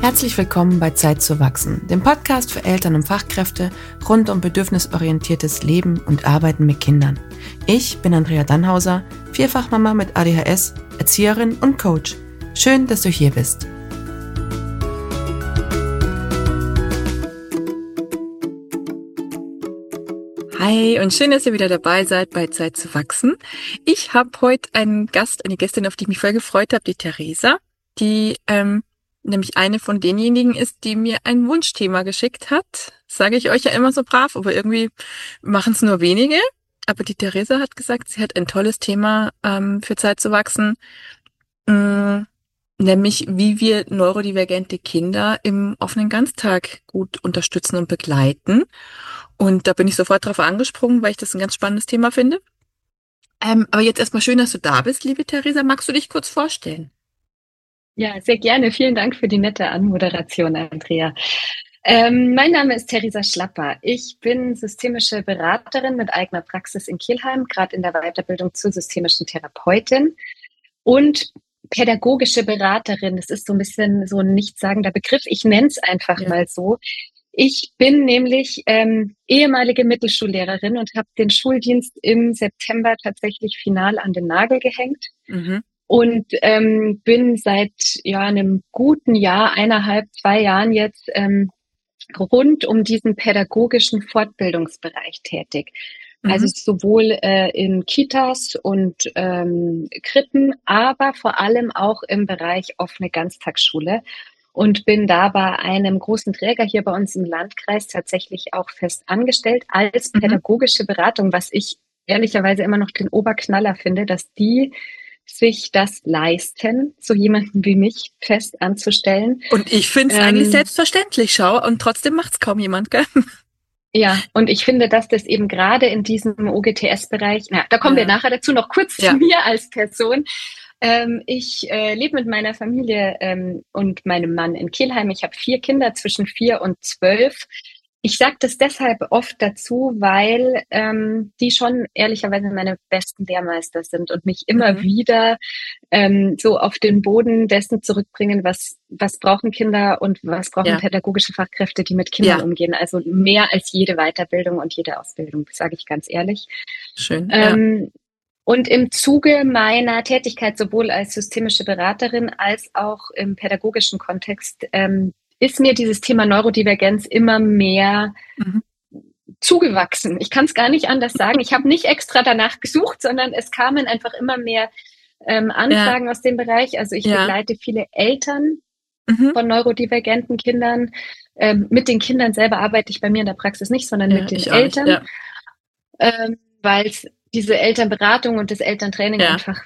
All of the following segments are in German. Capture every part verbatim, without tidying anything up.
Herzlich willkommen bei Zeit zu wachsen, dem Podcast für Eltern und Fachkräfte rund um bedürfnisorientiertes Leben und Arbeiten mit Kindern. Ich bin Andrea Dannhauser, Vierfachmama mit A D H S, Erzieherin und Coach. Schön, dass du hier bist. Hi und schön, dass ihr wieder dabei seid bei Zeit zu wachsen. Ich habe heute einen Gast, eine Gästin, auf die ich mich voll gefreut habe, die Theresa, die ähm, nämlich eine von denjenigen ist, die mir ein Wunschthema geschickt hat. Sage ich euch ja immer so brav, aber irgendwie machen es nur wenige. Aber die Theresa hat gesagt, sie hat ein tolles Thema ähm, für Zeit zu wachsen, ähm, nämlich wie wir neurodivergente Kinder im offenen Ganztag gut unterstützen und begleiten. Und da bin ich sofort drauf angesprungen, weil ich das ein ganz spannendes Thema finde. Ähm, aber jetzt erstmal schön, dass du da bist, liebe Theresa. Magst du dich kurz vorstellen? Ja, sehr gerne. Vielen Dank für die nette Anmoderation, Andrea. Ähm, mein Name ist Theresa Schlapper. Ich bin systemische Beraterin mit eigener Praxis in Kelheim, gerade in der Weiterbildung zur systemischen Therapeutin und pädagogische Beraterin. Das ist so ein bisschen so ein nichtssagender Begriff. Ich nenne es einfach ja. mal so. Ich bin nämlich ähm, ehemalige Mittelschullehrerin und habe den Schuldienst im September tatsächlich final an den Nagel gehängt. Mhm. Und ähm, bin seit ja einem guten Jahr, eineinhalb, zwei Jahren jetzt ähm, rund um diesen pädagogischen Fortbildungsbereich tätig. Mhm. Also sowohl äh, in Kitas und ähm, Krippen, aber vor allem auch im Bereich offene Ganztagsschule. Und bin da bei einem großen Träger hier bei uns im Landkreis tatsächlich auch fest angestellt als mhm. pädagogische Beratung, was ich ehrlicherweise immer noch den Oberknaller finde, dass die sich das leisten, so jemanden wie mich fest anzustellen. Und ich finde es ähm, eigentlich selbstverständlich, schau, und trotzdem macht es kaum jemand, gell? Ja, und ich finde, dass das eben gerade in diesem O G T S-Bereich, na, da kommen ja. wir nachher dazu, noch kurz ja. zu mir als Person. Ähm, ich äh, lebe mit meiner Familie ähm, und meinem Mann in Kelheim. Ich habe vier Kinder zwischen vier und zwölf. Ich sage das deshalb oft dazu, weil ähm, die schon ehrlicherweise meine besten Lehrmeister sind und mich immer mhm. wieder ähm, so auf den Boden dessen zurückbringen, was was brauchen Kinder und was brauchen ja. pädagogische Fachkräfte, die mit Kindern ja. umgehen. Also mehr als jede Weiterbildung und jede Ausbildung, sage ich ganz ehrlich. Schön. Ähm, ja. Und im Zuge meiner Tätigkeit sowohl als systemische Beraterin als auch im pädagogischen Kontext ähm, ist mir dieses Thema Neurodivergenz immer mehr mhm. zugewachsen. Ich kann es gar nicht anders sagen. Ich habe nicht extra danach gesucht, sondern es kamen einfach immer mehr ähm, Anfragen ja. aus dem Bereich. Also ich ja. begleite viele Eltern mhm. von neurodivergenten Kindern. Ähm, mit den Kindern selber arbeite ich bei mir in der Praxis nicht, sondern ja, mit den Eltern, ja. ähm, weil es diese Elternberatung und das Elterntraining ja. einfach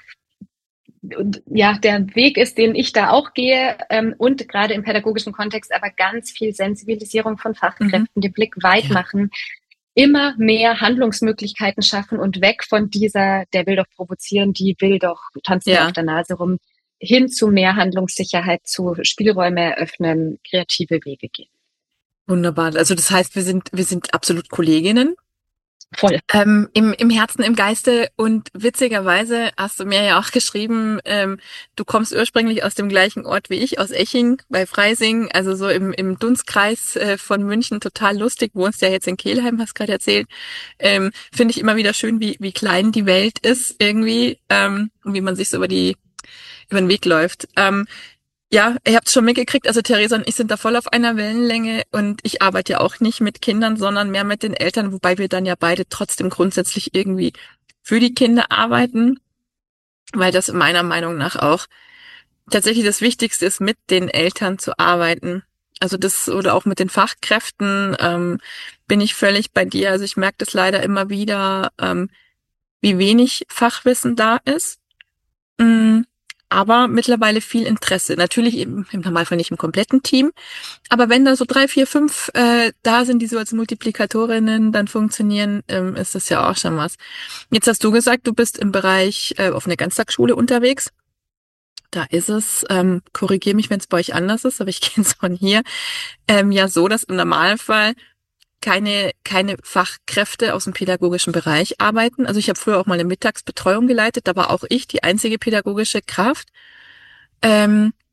und ja, der Weg ist, den ich da auch gehe ähm, und gerade im pädagogischen Kontext aber ganz viel Sensibilisierung von Fachkräften, mhm. den Blick weit ja. machen, immer mehr Handlungsmöglichkeiten schaffen und weg von dieser, der will doch provozieren, die will doch tanzen ja. auf der Nase rum, hin zu mehr Handlungssicherheit, zu Spielräume eröffnen, kreative Wege gehen. Wunderbar. Also das heißt, wir sind wir sind absolut Kolleginnen. Voll. Ähm, im, im Herzen, im Geiste, und witzigerweise hast du mir ja auch geschrieben, ähm, du kommst ursprünglich aus dem gleichen Ort wie ich, aus Eching bei Freising, also so im, im Dunstkreis äh, von München, total lustig, wohnst ja jetzt in Kelheim, hast gerade erzählt. Ähm, finde ich immer wieder schön, wie, wie klein die Welt ist irgendwie, ähm, und wie man sich so über die, über den Weg läuft. Ähm, Ja, ihr habt es schon mitgekriegt, also Theresa und ich sind da voll auf einer Wellenlänge, und ich arbeite ja auch nicht mit Kindern, sondern mehr mit den Eltern, wobei wir dann ja beide trotzdem grundsätzlich irgendwie für die Kinder arbeiten, weil das meiner Meinung nach auch tatsächlich das Wichtigste ist, mit den Eltern zu arbeiten. Also das, oder auch mit den Fachkräften, ähm, bin ich völlig bei dir. Also ich merke das leider immer wieder, ähm, wie wenig Fachwissen da ist. Mm. Aber mittlerweile viel Interesse. Natürlich im, im Normalfall nicht im kompletten Team. Aber wenn da so drei, vier, fünf äh, da sind, die so als Multiplikatorinnen dann funktionieren, ähm, ist das ja auch schon was. Jetzt hast du gesagt, du bist im Bereich äh, auf einer Ganztagsschule unterwegs. Da ist es, ähm, korrigiere mich, wenn es bei euch anders ist, aber ich kenne es von hier, ähm, ja so, dass im Normalfall keine keine Fachkräfte aus dem pädagogischen Bereich arbeiten. Also ich habe früher auch mal eine Mittagsbetreuung geleitet, da war auch ich die einzige pädagogische Kraft. Ähm,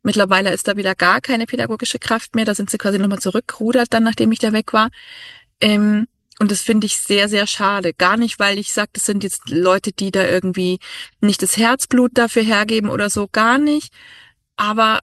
Mittlerweile ist da wieder gar keine pädagogische Kraft mehr. Da sind sie quasi nochmal zurückgerudert, dann nachdem ich da weg war. Ähm, und das finde ich sehr, sehr schade. Gar nicht, weil ich sage, das sind jetzt Leute, die da irgendwie nicht das Herzblut dafür hergeben oder so, gar nicht. Aber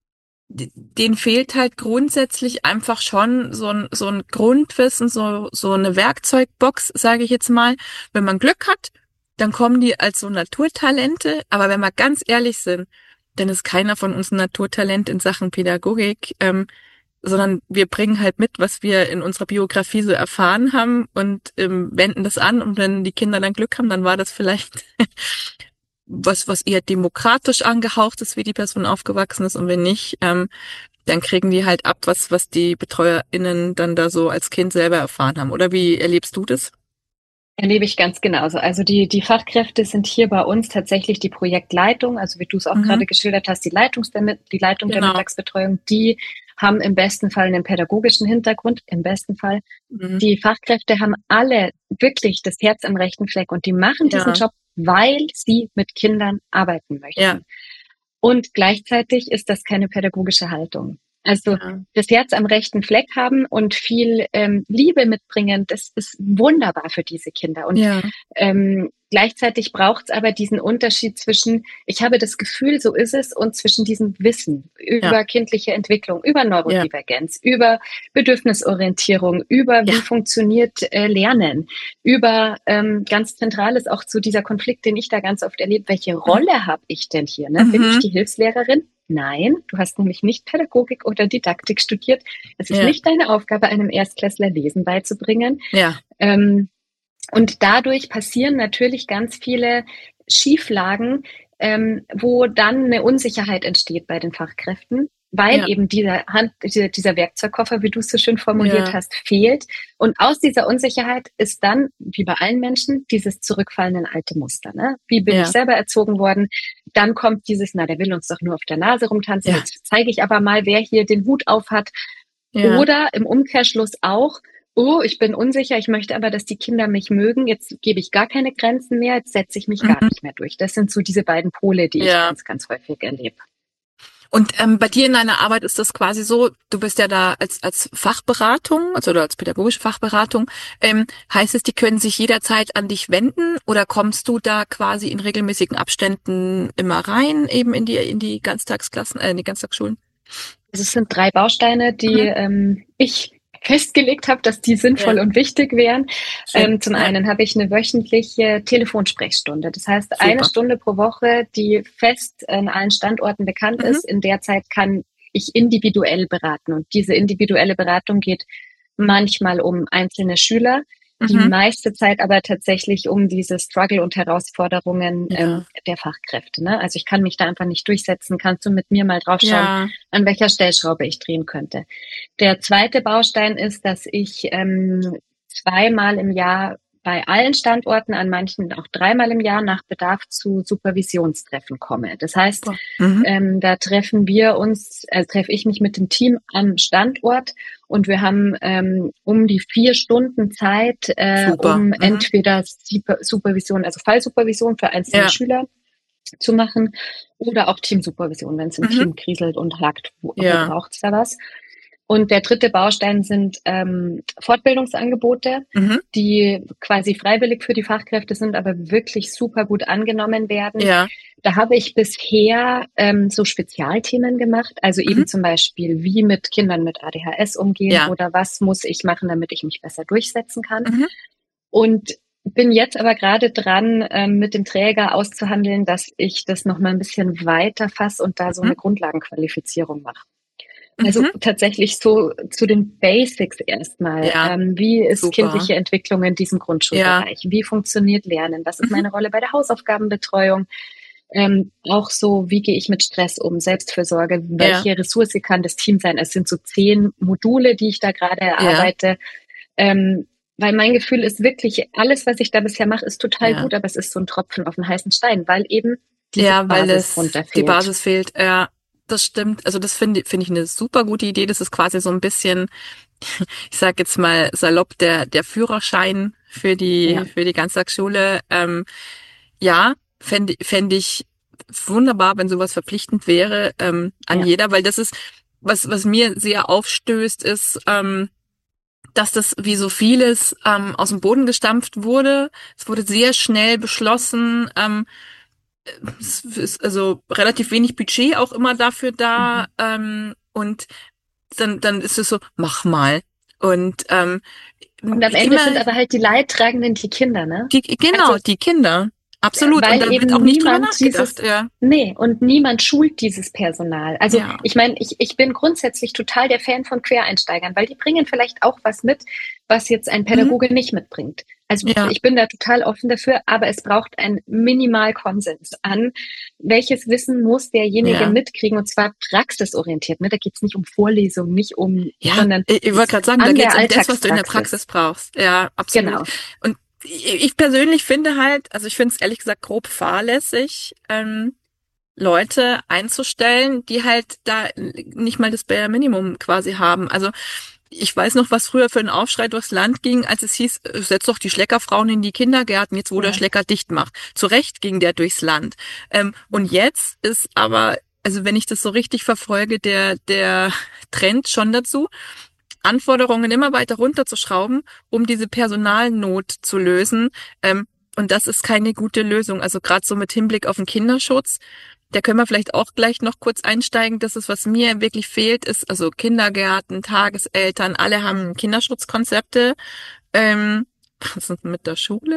denen fehlt halt grundsätzlich einfach schon so ein, so ein Grundwissen, so, so eine Werkzeugbox, sage ich jetzt mal. Wenn man Glück hat, dann kommen die als so Naturtalente. Aber wenn wir ganz ehrlich sind, dann ist keiner von uns ein Naturtalent in Sachen Pädagogik, ähm, sondern wir bringen halt mit, was wir in unserer Biografie so erfahren haben und ähm, wenden das an. Und wenn die Kinder dann Glück haben, dann war das vielleicht was, was eher demokratisch angehaucht ist, wie die Person aufgewachsen ist. Und wenn nicht, ähm, dann kriegen die halt ab, was, was die BetreuerInnen dann da so als Kind selber erfahren haben. Oder wie erlebst du das? Erlebe ich ganz genauso. Also die, die Fachkräfte sind hier bei uns tatsächlich die Projektleitung, also wie du es auch Mhm. gerade geschildert hast, die, Leitungs der, die Leitung Genau. der Mittagsbetreuung, die haben im besten Fall einen pädagogischen Hintergrund, im besten Fall. Mhm. Die Fachkräfte haben alle wirklich das Herz am rechten Fleck und die machen Ja. diesen Job, weil sie mit Kindern arbeiten möchten. Ja. Und gleichzeitig ist das keine pädagogische Haltung. Also Ja. das Herz am rechten Fleck haben und viel ähm, Liebe mitbringen, das ist wunderbar für diese Kinder. Und Ja. ähm, gleichzeitig braucht es aber diesen Unterschied zwischen, ich habe das Gefühl, so ist es, und zwischen diesem Wissen über Ja. kindliche Entwicklung, über Neurodivergenz, ja. über Bedürfnisorientierung, über Ja. wie funktioniert äh, Lernen, über ähm, ganz Zentrales auch zu dieser Konflikt, den ich da ganz oft erlebe, welche Rolle habe ich denn hier? Ne? Mhm. Bin ich die Hilfslehrerin? Nein, du hast nämlich nicht Pädagogik oder Didaktik studiert. Es ist Ja. nicht deine Aufgabe, einem Erstklässler Lesen beizubringen. Ja. Ähm, und dadurch passieren natürlich ganz viele Schieflagen, ähm, wo dann eine Unsicherheit entsteht bei den Fachkräften, weil Ja. eben dieser, Hand, dieser, dieser Werkzeugkoffer, wie du es so schön formuliert Ja. hast, fehlt. Und aus dieser Unsicherheit ist dann, wie bei allen Menschen, dieses Zurückfallen in alte Muster. Ne? Wie bin Ja. ich selber erzogen worden? Dann kommt dieses, na, der will uns doch nur auf der Nase rumtanzen. Ja. Jetzt zeige ich aber mal, wer hier den Hut auf hat. Ja. Oder im Umkehrschluss auch, oh, ich bin unsicher, ich möchte aber, dass die Kinder mich mögen. Jetzt gebe ich gar keine Grenzen mehr, jetzt setze ich mich Mhm. gar nicht mehr durch. Das sind so diese beiden Pole, die Ja. ich ganz, ganz häufig erlebe. Und ähm, bei dir in deiner Arbeit ist das quasi so, du bist ja da als als Fachberatung, also oder als pädagogische Fachberatung, ähm, heißt es, die können sich jederzeit an dich wenden oder kommst du da quasi in regelmäßigen Abständen immer rein, eben in die in die Ganztagsklassen, äh, in die Ganztagsschulen? Also es sind drei Bausteine, die Mhm. ähm, ich festgelegt habe, dass die sinnvoll Ja. und wichtig wären. Schön. Ähm, zum Ja. einen habe ich eine wöchentliche Telefonsprechstunde. Das heißt, Super. eine Stunde pro Woche, die fest an allen Standorten bekannt Mhm. ist. In der Zeit kann ich individuell beraten. Und diese individuelle Beratung geht manchmal um einzelne Schüler, die Mhm. meiste Zeit aber tatsächlich um diese Struggle und Herausforderungen Ja. ähm, der Fachkräfte. Ne? Also ich kann mich da einfach nicht durchsetzen. Kannst du mit mir mal drauf schauen, Ja. an welcher Stellschraube ich drehen könnte? Der zweite Baustein ist, dass ich ähm, zweimal im Jahr bei allen Standorten, an manchen auch dreimal im Jahr nach Bedarf zu Supervisionstreffen komme. Das heißt, Super. Mhm. ähm, da treffen wir uns, äh, treffe ich mich mit dem Team am Standort und wir haben ähm, um die vier Stunden Zeit, äh, Super. um Mhm. entweder Super- Supervision, also Fallsupervision für einzelne Ja. Schüler zu machen oder auch Teamsupervision, wenn es im Mhm. Team kriselt und hakt, wo, wo Ja. braucht es da was. Und der dritte Baustein sind ähm, Fortbildungsangebote, Mhm. die quasi freiwillig für die Fachkräfte sind, aber wirklich super gut angenommen werden. Ja. Da habe ich bisher ähm, so Spezialthemen gemacht, also eben Mhm. zum Beispiel, wie mit Kindern mit A D H S umgehen Ja. oder was muss ich machen, damit ich mich besser durchsetzen kann. Mhm. Und bin jetzt aber gerade dran, ähm, mit dem Träger auszuhandeln, dass ich das nochmal ein bisschen weiter fasse und da so Mhm. eine Grundlagenqualifizierung mache. Also Mhm. tatsächlich so zu den Basics erstmal. Ja. Ähm, wie ist Super. kindliche Entwicklung in diesem Ja. Grundschulbereich? Wie funktioniert Lernen? Was ist Mhm. meine Rolle bei der Hausaufgabenbetreuung? Ähm, auch so, wie gehe ich mit Stress um? Selbstfürsorge, Ja. welche Ressource kann das Team sein? Es sind so zehn Module, die ich da gerade Ja. erarbeite. Ähm, weil mein Gefühl ist wirklich, alles, was ich da bisher mache, ist total Ja. gut, aber es ist so ein Tropfen auf den heißen Stein, weil eben diese Ja, weil Basis es drunter die fehlt. Basis fehlt. Ja, das stimmt. Also das finde finde ich eine super gute Idee. Das ist quasi so ein bisschen, ich sag jetzt mal salopp, der der Führerschein für die Ja. für die Ganztagsschule. Ähm, ja, fände fände ich wunderbar, wenn sowas verpflichtend wäre ähm, an Ja. jeder, weil das ist, was was mir sehr aufstößt, ist, ähm, dass das wie so vieles ähm, aus dem Boden gestampft wurde. Es wurde sehr schnell beschlossen. Ähm, es ist also relativ wenig Budget auch immer dafür da. Mhm. Ähm, und dann, dann ist es so, mach mal. Und ähm, Und am Ende sind immer aber halt die Leidtragenden die Kinder, ne? die, Also genau, die Kinder. Absolut. Und weil da wird auch eben nicht drüber niemand nachgedacht, dieses, ja. nee, und niemand schult dieses Personal. Also Ja. ich meine, ich, ich bin grundsätzlich total der Fan von Quereinsteigern, weil die bringen vielleicht auch was mit, was jetzt ein Mhm. Pädagoge nicht mitbringt. Also Ja. ich bin da total offen dafür, aber es braucht einen Minimalkonsens an, welches Wissen muss derjenige Ja. mitkriegen, und zwar praxisorientiert. Ne? Da geht es nicht um Vorlesungen, nicht um, Ja, sondern ich, ich wollte gerade sagen, da an geht's der um das, was du in der Alltagspraxis. Praxis brauchst. Ja, absolut. Genau. Und ich, ich persönlich finde halt, also ich finde es ehrlich gesagt grob fahrlässig, ähm, Leute einzustellen, die halt da nicht mal das Bare Minimum quasi haben. Also ich weiß noch, was früher für ein Aufschrei durchs Land ging, als es hieß, äh, setz doch die Schleckerfrauen in die Kindergärten, jetzt wo der Ja. Schlecker dicht macht. Zu Recht ging der durchs Land. Ähm, und jetzt ist aber, also wenn ich das so richtig verfolge, der, der Trend schon dazu, Anforderungen immer weiter runterzuschrauben, um diese Personalnot zu lösen. Ähm, und das ist keine gute Lösung. Also gerade so mit Hinblick auf den Kinderschutz. Da können wir vielleicht auch gleich noch kurz einsteigen. Das ist, was mir wirklich fehlt, ist also Kindergärten, Tageseltern, alle haben Kinderschutzkonzepte. Ähm, was ist mit der Schule?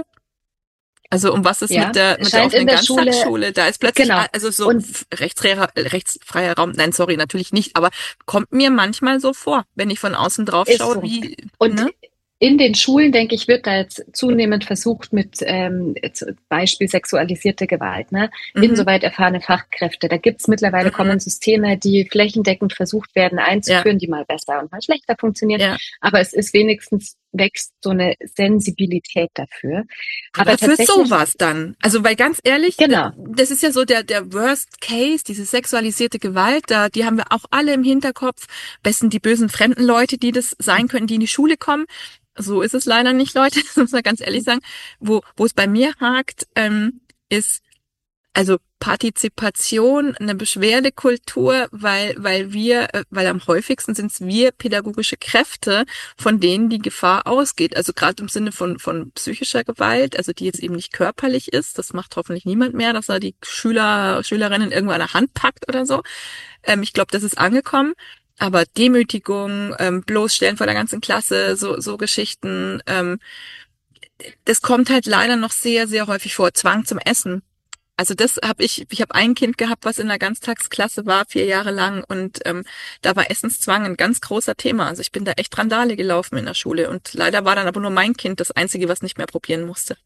Also um was ist mit Ja, der mit der scheint in offenen der Schule, Ganztagsschule? Da ist plötzlich genau. a- also so Und f- rechtsfreier, rechtsfreier Raum. Nein, sorry, natürlich nicht. Aber kommt mir manchmal so vor, wenn ich von außen drauf ist schaue, so. wie, Und ne? in den Schulen, denke ich, wird da jetzt zunehmend versucht mit ähm, zum Beispiel sexualisierte Gewalt, ne? Mhm, Insoweit erfahrene Fachkräfte. Da gibt's mittlerweile mhm, kommen Systeme, die flächendeckend versucht werden ja, einzuführen, die mal besser und mal schlechter funktionieren. ja. Aber es ist wenigstens wächst so eine Sensibilität dafür. Aber Aber für tatsächlich, sowas dann. Also, weil ganz ehrlich, d- genau, das ist ja so der, der Worst Case, diese sexualisierte Gewalt, da, die haben wir auch alle im Hinterkopf. Besten die bösen fremden Leute, die das sein können, die in die Schule kommen. So ist es leider nicht, Leute, das muss man ganz ehrlich sagen. Wo, wo es bei mir hakt, ähm, ist, also Partizipation, eine Beschwerdekultur, weil, weil wir, äh, weil am häufigsten sind es wir pädagogische Kräfte, von denen die Gefahr ausgeht. Also gerade im Sinne von, von psychischer Gewalt, also die jetzt eben nicht körperlich ist. Das macht hoffentlich niemand mehr, dass er die Schüler, Schülerinnen irgendwo an der Hand packt oder so. Ähm, ich glaube, das ist angekommen. Aber Demütigung, ähm, bloßstellen vor der ganzen Klasse, so, so Geschichten, ähm, das kommt halt leider noch sehr, sehr häufig vor. Zwang zum Essen. Also das habe ich, ich habe ein Kind gehabt, was in der Ganztagsklasse war, vier Jahre lang, und ähm, da war Essenszwang ein ganz großer Thema. Also ich bin da echt Randale gelaufen in der Schule, und leider war dann aber nur mein Kind das Einzige, was nicht mehr probieren musste.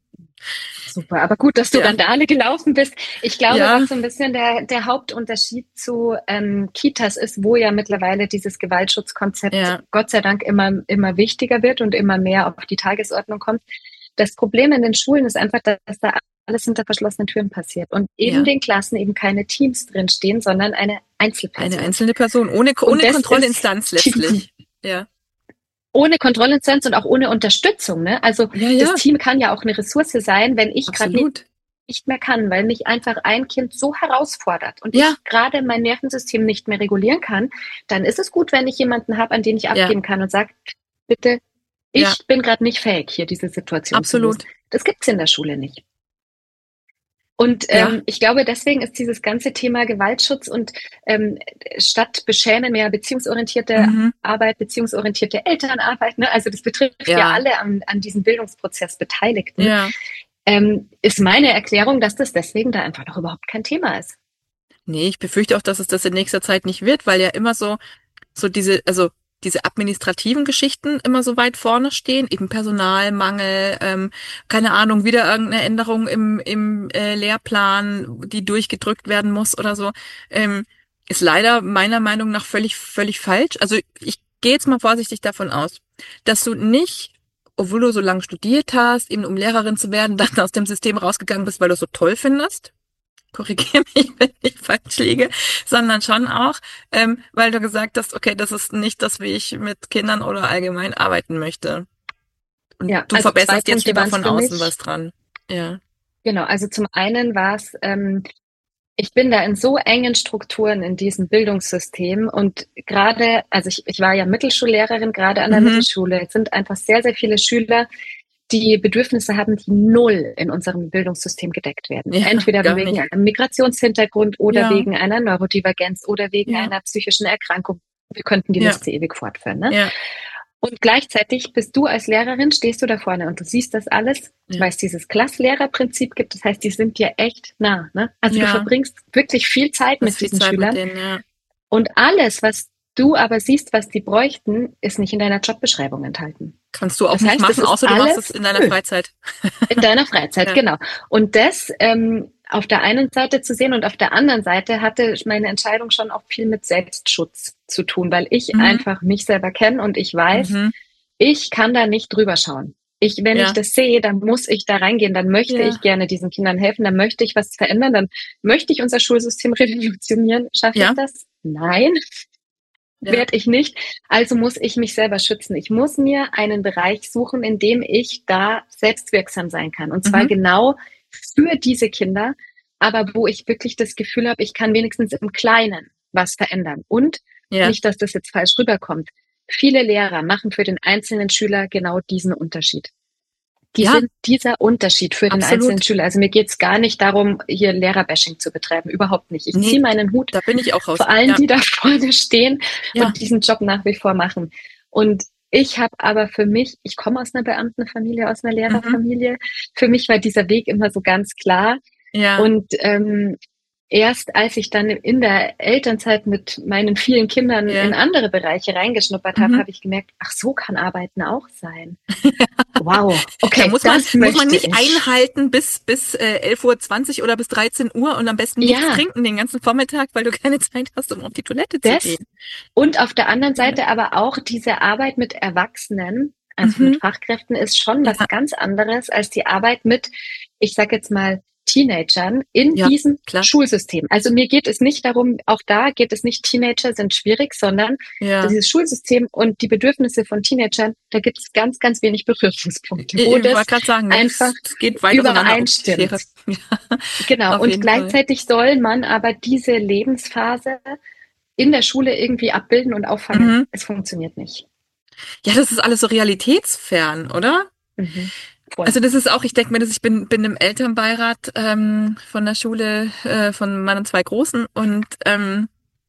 super, aber gut, dass du Ja, Randale gelaufen bist. Ich glaube, ja, was so ein bisschen der, der Hauptunterschied zu ähm, Kitas ist, wo ja mittlerweile dieses Gewaltschutzkonzept ja, Gott sei Dank immer, immer wichtiger wird und immer mehr auf die Tagesordnung kommt. Das Problem in den Schulen ist einfach, dass da alles hinter verschlossenen Türen passiert und in ja. den Klassen eben keine Teams drinstehen, sondern eine Eine Einzelperson. einzelne Person ohne Und ohne das ist Kontrollinstanz die, letztlich. Ja, ohne Kontrollinstanz und auch ohne Unterstützung. Ne? Also ja, das ja, Team kann ja auch eine Ressource sein, wenn ich gerade nicht absolut. nicht mehr kann, weil mich einfach ein Kind so herausfordert und Ja, ich gerade mein Nervensystem nicht mehr regulieren kann, dann ist es gut, wenn ich jemanden habe, an den ich ja, abgeben kann und sage, bitte, ja, ich bin gerade nicht fähig, hier diese Situation zu lösen. absolut. Das gibt's in der Schule nicht. Und Ja, ähm, ich glaube, deswegen ist dieses ganze Thema Gewaltschutz und ähm, statt Beschämen mehr beziehungsorientierte mhm. Arbeit, beziehungsorientierte Elternarbeit, ne? Also das betrifft ja Ja, alle an, an diesem Bildungsprozess Beteiligten, ja. ähm, ist meine Erklärung, dass das deswegen da einfach noch überhaupt kein Thema ist. Nee, ich befürchte auch, dass es das in nächster Zeit nicht wird, weil ja immer so so diese, also diese administrativen Geschichten immer so weit vorne stehen, eben Personalmangel, ähm, keine Ahnung, wieder irgendeine Änderung im, im äh, Lehrplan, die durchgedrückt werden muss oder so, ähm, ist leider meiner Meinung nach völlig, völlig falsch. Also ich gehe jetzt mal vorsichtig davon aus, dass du nicht, obwohl du so lange studiert hast, eben um Lehrerin zu werden, dann aus dem System rausgegangen bist, weil du es so toll findest. Korrigiere mich, wenn ich falsch liege, sondern schon auch, ähm, weil du gesagt hast, okay, das ist nicht das, wie ich mit Kindern oder allgemein arbeiten möchte. Und Ja, du also zwei verbesserst jetzt Punkte lieber waren es von für außen was mich. dran. Ja, Genau, also zum einen war es ähm, Ich bin da in so engen Strukturen in diesem Bildungssystem und gerade, also ich, ich war ja Mittelschullehrerin, gerade an der Mhm. Mittelschule, es sind einfach sehr, sehr viele Schüler, die Bedürfnisse haben, die null in unserem Bildungssystem gedeckt werden. Ja, Entweder gar wegen nicht. einem Migrationshintergrund oder Ja, wegen einer Neurodivergenz oder wegen ja, einer psychischen Erkrankung. Wir könnten die ja, Liste ewig fortführen. Ne? ja, Und gleichzeitig bist du als Lehrerin, stehst du da vorne und du siehst das alles, ja, weil es dieses Klasslehrerprinzip gibt. Das heißt, die sind dir echt nah. Ne? Also du ja, verbringst wirklich viel Zeit das ist mit viel diesen Zeit mit Schülern denen, ja. und alles, was du aber siehst, was die bräuchten, ist nicht in deiner Jobbeschreibung enthalten. Kannst du auch Das nicht heißt, das machen, ist außer du machst es alles in deiner nö, Freizeit. in deiner Freizeit, Ja. genau. Und das ähm, auf der einen Seite zu sehen und auf der anderen Seite hatte meine Entscheidung schon auch viel mit Selbstschutz zu tun, weil ich Mhm. einfach mich selber kenne und ich weiß, Mhm. ich kann da nicht drüber schauen. Ich, wenn ich Ja. das sehe, dann muss ich da reingehen, dann möchte ich Ja. gerne diesen Kindern helfen, dann möchte ich was verändern, dann möchte ich unser Schulsystem revolutionieren. Schaffe ich Ja. das? Nein, Ja. werde ich nicht. Also muss ich mich selber schützen. Ich muss mir einen Bereich suchen, in dem ich da selbstwirksam sein kann. Und zwar Mhm. genau für diese Kinder, aber wo ich wirklich das Gefühl habe, ich kann wenigstens im Kleinen was verändern. Und Ja. nicht, dass das jetzt falsch rüberkommt. Viele Lehrer machen für den einzelnen Schüler genau diesen Unterschied. Die Ja, sind dieser Unterschied für den einzelnen absolut. Schüler. Also mir geht es gar nicht darum, hier Lehrerbashing zu betreiben. Überhaupt nicht. Ich Nee, ziehe meinen Hut da bin ich auch raus. vor allen, Ja. die da vorne stehen Ja. und diesen Job nach wie vor machen. Und ich habe aber für mich, ich komme aus einer Beamtenfamilie, aus einer Mhm. Lehrerfamilie. Für mich war dieser Weg immer so ganz klar. Ja. Und ähm, erst als ich dann in der Elternzeit mit meinen vielen Kindern in Ja. andere Bereiche reingeschnuppert habe, Mhm. habe ich gemerkt, ach, so kann Arbeiten auch sein. Wow, Da okay, muss man, das muss man möchte nicht ich. einhalten bis, bis äh, elf Uhr zwanzig oder bis dreizehn Uhr und am besten nichts Ja, trinken den ganzen Vormittag, weil du keine Zeit hast, um auf die Toilette zu das gehen. und auf der anderen Ja. Seite aber auch diese Arbeit mit Erwachsenen, also mit Mhm. Fachkräften, ist schon was Ja. ganz anderes als die Arbeit mit, ich sage jetzt mal, Teenagern in Ja, diesem klar. Schulsystem. Also mir geht es nicht darum, auch da geht es nicht, Teenager sind schwierig, sondern Ja. dieses Schulsystem und die Bedürfnisse von Teenagern, da gibt es ganz, ganz wenig Berührungspunkte, Ich, wo ich das wollte gerade sagen, einfach das, das geht weit auseinander, ob die Schere. übereinstimmt. Ja, Genau. auf Und jeden Fall. gleichzeitig soll man aber diese Lebensphase in der Schule irgendwie abbilden und auffangen. Mhm. Es funktioniert nicht. Ja, das ist alles so realitätsfern, oder? Mhm. Voll. Also das ist auch, ich denke mir, dass ich bin, bin im Elternbeirat ähm, von der Schule äh, von meinen zwei Großen und ähm,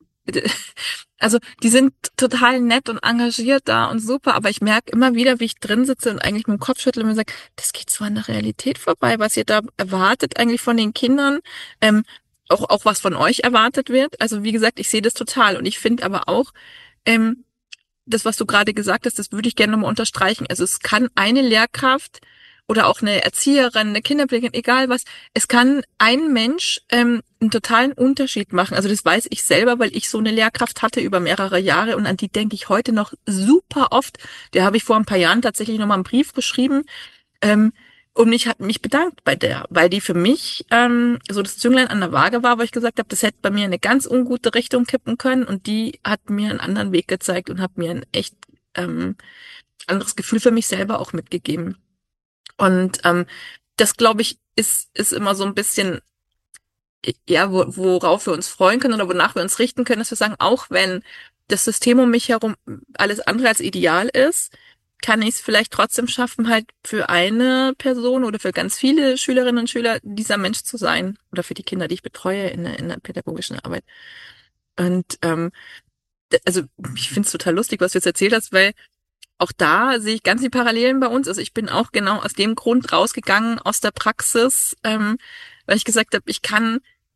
also die sind total nett und engagiert da und super, aber ich merke immer wieder, wie ich drin sitze und eigentlich mit dem Kopf schüttle und mir sage, das geht so an der Realität vorbei, was ihr da erwartet eigentlich von den Kindern, ähm, auch, auch was von euch erwartet wird. Also wie gesagt, ich sehe das total und ich finde aber auch, ähm, das, was du gerade gesagt hast, das würde ich gerne nochmal unterstreichen. Also es kann eine Lehrkraft oder auch eine Erzieherin, eine Kinderpflegerin, egal was, es kann ein Mensch ähm, einen totalen Unterschied machen. Also das weiß ich selber, weil ich so eine Lehrkraft hatte über mehrere Jahre und an die denke ich heute noch super oft. Der habe ich vor ein paar Jahren tatsächlich nochmal einen Brief geschrieben, ähm, und mich hat mich bedankt bei der, weil die für mich ähm, so das Zünglein an der Waage war, wo ich gesagt habe, das hätte bei mir in eine ganz ungute Richtung kippen können und die hat mir einen anderen Weg gezeigt und hat mir ein echt ähm, anderes Gefühl für mich selber auch mitgegeben. Und ähm, das, glaube ich, ist ist immer so ein bisschen, ja, wo, worauf wir uns freuen können oder wonach wir uns richten können, dass wir sagen, auch wenn das System um mich herum alles andere als ideal ist, kann ich es vielleicht trotzdem schaffen, halt für eine Person oder für ganz viele Schülerinnen und Schüler dieser Mensch zu sein oder für die Kinder, die ich betreue in der, in der pädagogischen Arbeit. Und ähm, d- also ich finde es total lustig, was du jetzt erzählt hast, weil auch da sehe ich ganz die Parallelen bei uns. Also ich bin auch genau aus dem Grund rausgegangen aus der Praxis, ähm, weil ich gesagt habe, ich kann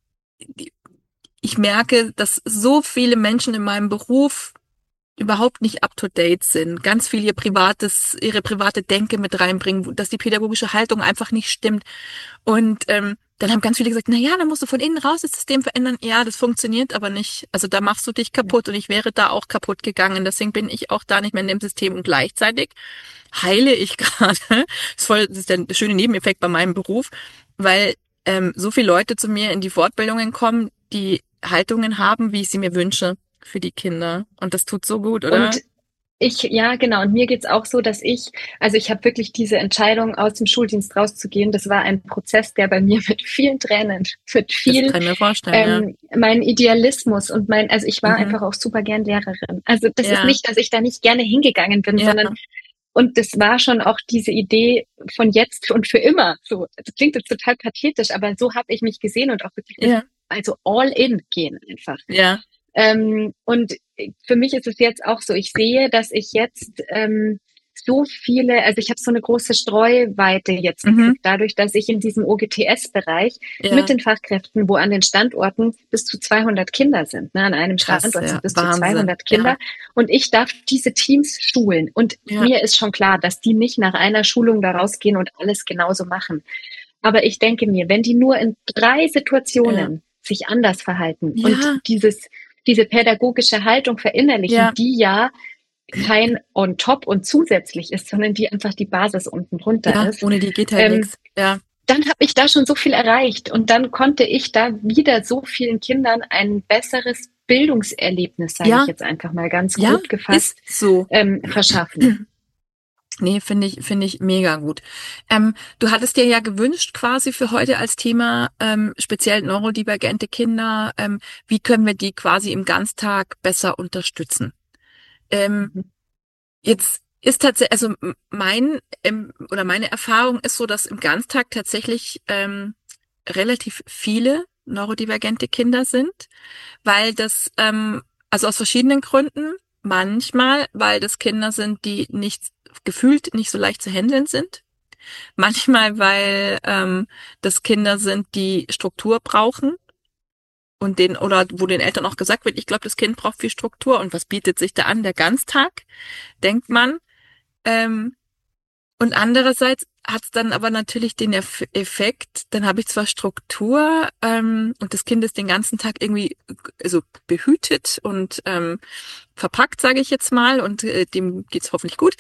ich merke, dass so viele Menschen in meinem Beruf überhaupt nicht up to date sind, ganz viel ihr privates, ihre private Denke mit reinbringen, dass die pädagogische Haltung einfach nicht stimmt. Und ähm, dann haben ganz viele gesagt, na ja, dann musst du von innen raus das System verändern. Ja, das funktioniert aber nicht. Also da machst du dich kaputt und ich wäre da auch kaputt gegangen. Deswegen bin ich auch da nicht mehr in dem System und gleichzeitig heile ich gerade. Das ist voll, das ist der schöne Nebeneffekt bei meinem Beruf, weil ähm, so viele Leute zu mir in die Fortbildungen kommen, die Haltungen haben, wie ich sie mir wünsche für die Kinder. Und das tut so gut, Und oder? Ich, ja, genau. Und mir geht's auch so, dass ich, also ich habe wirklich diese Entscheidung, aus dem Schuldienst rauszugehen. Das war ein Prozess, der bei mir mit vielen Tränen, mit Das viel kann ich mir vorstellen, ja. ähm, mein Idealismus und mein, also ich war Mhm. einfach auch super gern Lehrerin. Also das ist Ja, nicht, dass ich da nicht gerne hingegangen bin, ja, sondern und das war schon auch diese Idee von jetzt und für immer. So, das klingt jetzt total pathetisch, aber so habe ich mich gesehen und auch wirklich das, ja, also all in gehen einfach. ja. Ähm, und für mich ist es jetzt auch so, ich sehe, dass ich jetzt ähm, so viele, also ich habe so eine große Streuweite jetzt Mhm. gekriegt, dadurch, dass ich in diesem O G T S-Bereich mit Ja, den Fachkräften, wo an den Standorten bis zu zweihundert Kinder sind, ne, an einem krass, Standort ja, sind bis zu Wahnsinn. zweihundert Ja, Kinder und ich darf diese Teams schulen und ja, mir ist schon klar, dass die nicht nach einer Schulung da rausgehen und alles genauso machen. Aber ich denke mir, wenn die nur in drei ja, Situationen sich anders verhalten und ja, dieses diese pädagogische Haltung verinnerlichen, ja, die ja kein on top und zusätzlich ist, sondern die einfach die Basis unten drunter ja, ist, ohne die geht halt ähm, nix. Ja, dann habe ich da schon so viel erreicht und dann konnte ich da wieder so vielen Kindern ein besseres Bildungserlebnis, sage ich ja, jetzt einfach mal ganz ja, grob ist gefasst, so. ähm, verschaffen. Nee, finde ich, finde ich mega gut. Ähm, du hattest dir ja gewünscht, quasi für heute als Thema, ähm, speziell neurodivergente Kinder, ähm, wie können wir die quasi im Ganztag besser unterstützen? Ähm, Mhm. jetzt ist tatsächlich, also m- mein, ähm, oder meine Erfahrung ist so, dass im Ganztag tatsächlich, ähm, relativ viele neurodivergente Kinder sind, weil das, ähm, also aus verschiedenen Gründen, manchmal, weil das Kinder sind, die nicht gefühlt nicht so leicht zu handeln sind. Manchmal, weil ähm, das Kinder sind, die Struktur brauchen und den oder wo den Eltern auch gesagt wird, ich glaube, das Kind braucht viel Struktur und was bietet sich da an? Der Ganztag, denkt man. Ähm, und andererseits hat es dann aber natürlich den Eff Effekt, dann habe ich zwar Struktur ähm, und das Kind ist den ganzen Tag irgendwie also behütet und ähm, verpackt, sage ich jetzt mal, und äh, dem geht's hoffentlich gut.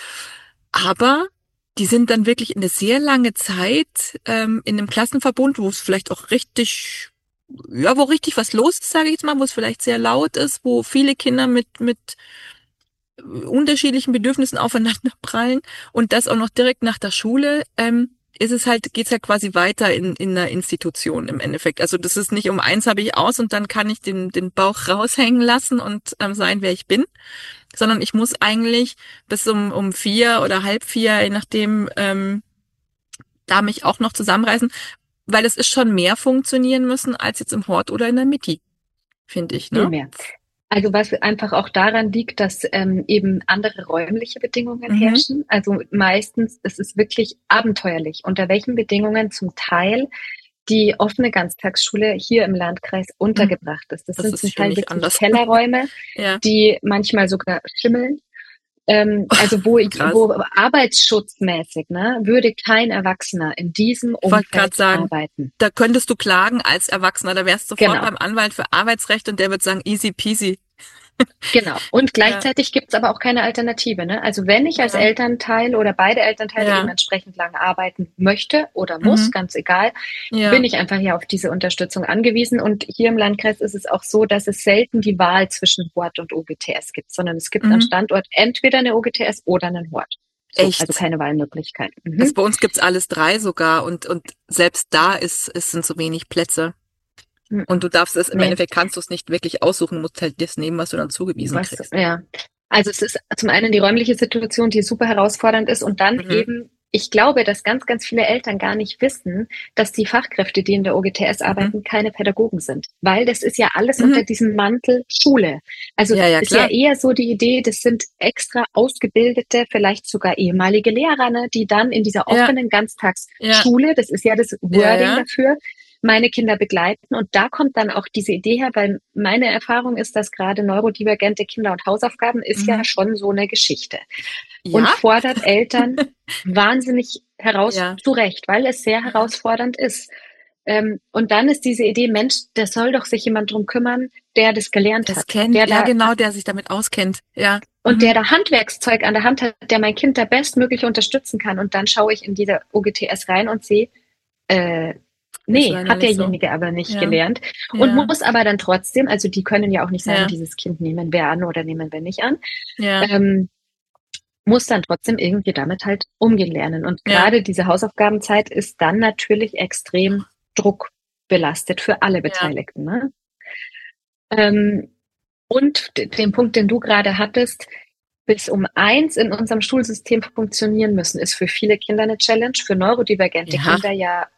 Aber die sind dann wirklich eine sehr lange Zeit ähm, in einem Klassenverbund, wo es vielleicht auch richtig, ja, wo richtig was los ist, sage ich jetzt mal, wo es vielleicht sehr laut ist, wo viele Kinder mit mit unterschiedlichen Bedürfnissen aufeinander prallen und das auch noch direkt nach der Schule. Ähm, ist es halt, geht's halt quasi weiter in, in einer Institution im Endeffekt. Also das ist nicht um eins habe ich aus und dann kann ich den, den Bauch raushängen lassen und ähm, sein, wer ich bin, sondern ich muss eigentlich bis um, um vier oder halb vier, je nachdem, ähm, da mich auch noch zusammenreißen, weil es ist schon mehr funktionieren müssen als jetzt im Hort oder in der Mitte, finde ich, Viel ne? mehr. Also was einfach auch daran liegt, dass ähm, eben andere räumliche Bedingungen Mhm. herrschen. Also meistens ist es wirklich abenteuerlich, unter welchen Bedingungen zum Teil die offene Ganztagsschule hier im Landkreis Mhm. untergebracht ist. Das Das sind ist zum hier Teil nicht wirklich anders. Kellerräume, Ja, die manchmal sogar schimmeln. Ähm, also wo ich, krass. wo arbeitsschutzmäßig, ne, würde kein Erwachsener in diesem Ich wollte gerade Umfeld sagen, arbeiten. da könntest du klagen als Erwachsener, da wärst du sofort Genau. beim Anwalt für Arbeitsrecht und der wird sagen, easy peasy. Genau. Und Ja, gleichzeitig gibt's aber auch keine Alternative. Ne? Also wenn ich als ja, Elternteil oder beide Elternteile eben ja, entsprechend lange arbeiten möchte oder muss, mhm, ganz egal, bin ja, ich einfach ja auf diese Unterstützung angewiesen. Und hier im Landkreis ist es auch so, dass es selten die Wahl zwischen Hort und O G T S gibt, sondern es gibt am mhm. Standort entweder eine O G T S oder einen Hort. So, also Echt. keine Wahlmöglichkeit. Also Mhm. bei uns gibt's alles drei sogar und, und selbst da ist, ist sind so wenig Plätze. Und Mhm. du darfst es, im Nee, Endeffekt kannst du es nicht wirklich aussuchen, du musst halt das nehmen, was du dann zugewiesen was, kriegst. ja. Also es ist zum einen die räumliche Situation, die super herausfordernd ist und dann Mhm, eben, ich glaube, dass ganz, ganz viele Eltern gar nicht wissen, dass die Fachkräfte, die in der O G T S mhm, arbeiten, keine Pädagogen sind. Weil das ist ja alles mhm. unter diesem Mantel Schule. Also Ja, ja, ist ja klar. eher so die Idee, das sind extra ausgebildete, vielleicht sogar ehemalige Lehrer, ne, die dann in dieser Ja, offenen ja, Ganztagsschule, das ist ja das ja, Wording ja. dafür, meine Kinder begleiten. Und da kommt dann auch diese Idee her, weil meine Erfahrung ist, dass gerade neurodivergente Kinder und Hausaufgaben ist ja Mhm. schon so eine Geschichte und Ja, fordert Eltern wahnsinnig heraus ja. zurecht, weil es sehr Ja. herausfordernd ist. Ähm, und dann ist diese Idee, Mensch, da soll doch sich jemand drum kümmern, der das gelernt Das hat, kennt, der ja da genau, der sich damit auskennt. Ja. und der Mhm. da Handwerkszeug an der Hand hat, der mein Kind da bestmöglich unterstützen kann. Und dann schaue ich in diese O G T S rein und sehe, äh, Ist nee, leider hat nicht so. derjenige aber nicht Ja, gelernt und ja, muss aber dann trotzdem, also die können ja auch nicht sagen, ja, dieses Kind nehmen wir an oder nehmen wir nicht an. ja. Ähm, muss dann trotzdem irgendwie damit halt umgehen lernen. Und Ja. gerade diese Hausaufgabenzeit ist dann natürlich extrem druckbelastet für alle Ja. Beteiligten. Ne? Ähm, und den Punkt, den du gerade hattest, bis um eins in unserem Schulsystem funktionieren müssen, ist für viele Kinder eine Challenge, für neurodivergente Ja. Kinder ja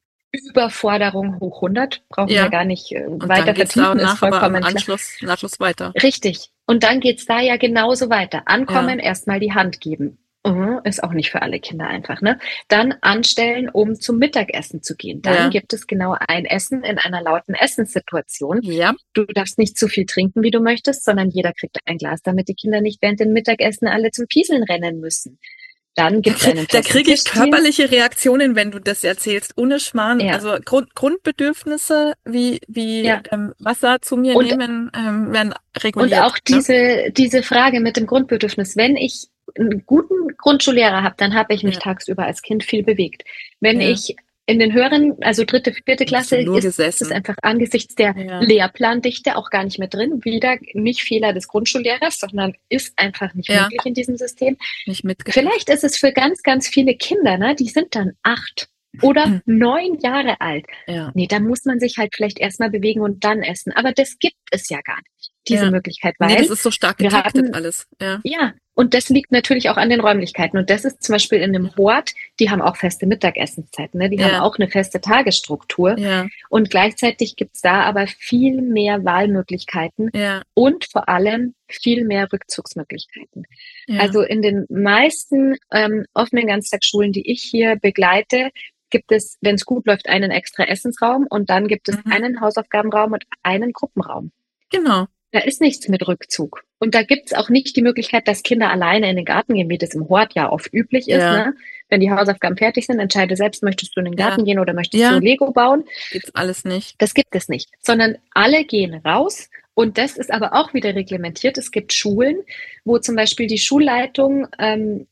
Überforderung hoch hundert, brauchen Ja. wir gar nicht äh, Und weiter dann geht's vertiefen, ist danach aber im vollkommen klar. Anschluss nahtlos weiter. Richtig. Und dann geht's da ja genauso weiter. Ankommen, Ja. erstmal die Hand geben. Mhm, ist auch nicht für alle Kinder einfach, ne? Dann anstellen, um zum Mittagessen zu gehen. Dann Ja. gibt es genau ein Essen in einer lauten Essenssituation. Ja. Du darfst nicht zu viel trinken, wie du möchtest, sondern jeder kriegt ein Glas, damit die Kinder nicht während dem Mittagessen alle zum Pieseln rennen müssen. Dann gibt es einen Da kriege ich Tischdienst. körperliche Reaktionen, wenn du das erzählst, ohne Schmarrn. Ja. Also Grund, Grundbedürfnisse wie wie Ja. ähm, Wasser zu mir Und- nehmen ähm, werden Und reguliert. auch diese, diese Frage mit dem Grundbedürfnis, wenn ich einen guten Grundschullehrer habe, dann habe ich mich Ja. tagsüber als Kind viel bewegt. Wenn Ja. ich in den höheren, also dritte, vierte Hast du Klasse, nur ist gesessen. es einfach angesichts der Ja. Lehrplandichte auch gar nicht mehr drin. Wieder nicht Fehler des Grundschullehrers, sondern ist einfach nicht Ja. möglich in diesem System. Nicht mitgedacht. Vielleicht ist es für ganz, ganz viele Kinder, ne, die sind dann acht oder Mhm. neun Jahre alt. Ja. Nee, da muss man sich halt vielleicht erstmal bewegen und dann essen. Aber das gibt es ja gar nicht, diese Ja. Möglichkeit, weil Nee, das ist so stark wir getaktet haben- alles. Ja. ja, und das liegt natürlich auch an den Räumlichkeiten. Und das ist zum Beispiel in einem Hort, die haben auch feste Mittagessenszeiten, ne? Die Ja. haben auch eine feste Tagesstruktur. Ja. Und gleichzeitig gibt's da aber viel mehr Wahlmöglichkeiten Ja. und vor allem viel mehr Rückzugsmöglichkeiten. Ja. Also in den meisten ähm, offenen Ganztagsschulen, die ich hier begleite, gibt es, wenn es gut läuft, einen extra Essensraum und dann gibt es Mhm. einen Hausaufgabenraum und einen Gruppenraum. Genau. Da ist nichts mit Rückzug. Und da gibt's auch nicht die Möglichkeit, dass Kinder alleine in den Garten gehen, wie das im Hort ja oft üblich ist. Ja. Ne? Wenn die Hausaufgaben fertig sind, entscheide selbst, möchtest du in den Garten Ja. gehen oder möchtest Ja. du Lego bauen. Gibt's alles nicht. Das gibt es nicht. Sondern alle gehen raus. Und das ist aber auch wieder reglementiert. Es gibt Schulen, wo zum Beispiel die Schulleitung, ähm,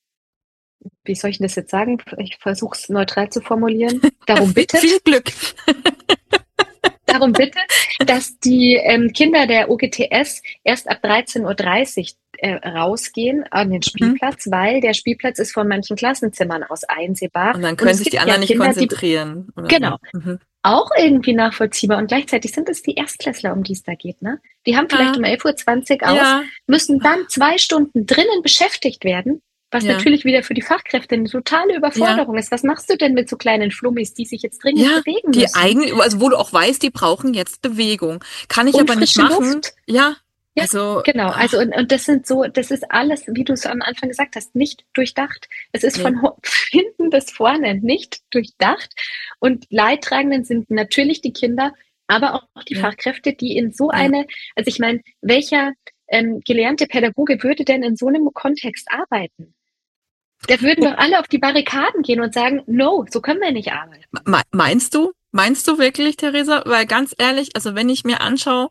wie soll ich denn das jetzt sagen? Ich versuche es neutral zu formulieren. Darum bittet. Viel Glück. Darum bitte, dass die ähm, Kinder der O G T S erst ab dreizehn Uhr dreißig äh, rausgehen an den Spielplatz, mhm. weil der Spielplatz ist von manchen Klassenzimmern aus einsehbar. Und dann können und sich die ja anderen nicht Kinder, konzentrieren. Die, oder genau. So. Mhm. Auch irgendwie nachvollziehbar. Und gleichzeitig sind es die Erstklässler, um die es da geht. Ne? Die haben vielleicht ja. um elf Uhr zwanzig aus, ja. müssen dann zwei Stunden drinnen beschäftigt werden. Was ja. natürlich wieder für die Fachkräfte eine totale Überforderung ja. ist. Was machst du denn mit so kleinen Flummis, die sich jetzt dringend ja, bewegen die müssen? Eigen, also wo du auch weißt, die brauchen jetzt Bewegung. Kann ich und aber nicht frische machen. Luft. Ja, ja, also genau. Also und, und das sind so, das ist alles, wie du es am Anfang gesagt hast, nicht durchdacht. Es ist nee. von hinten bis vorne nicht durchdacht. Und Leidtragenden sind natürlich die Kinder, aber auch die ja. Fachkräfte, die in so ja. eine, also ich meine, welcher ähm, gelernte Pädagoge würde denn in so einem Kontext arbeiten? Da würden doch alle auf die Barrikaden gehen und sagen, no, so können wir nicht arbeiten. Meinst du? Meinst du wirklich, Theresa? Weil ganz ehrlich, also wenn ich mir anschaue,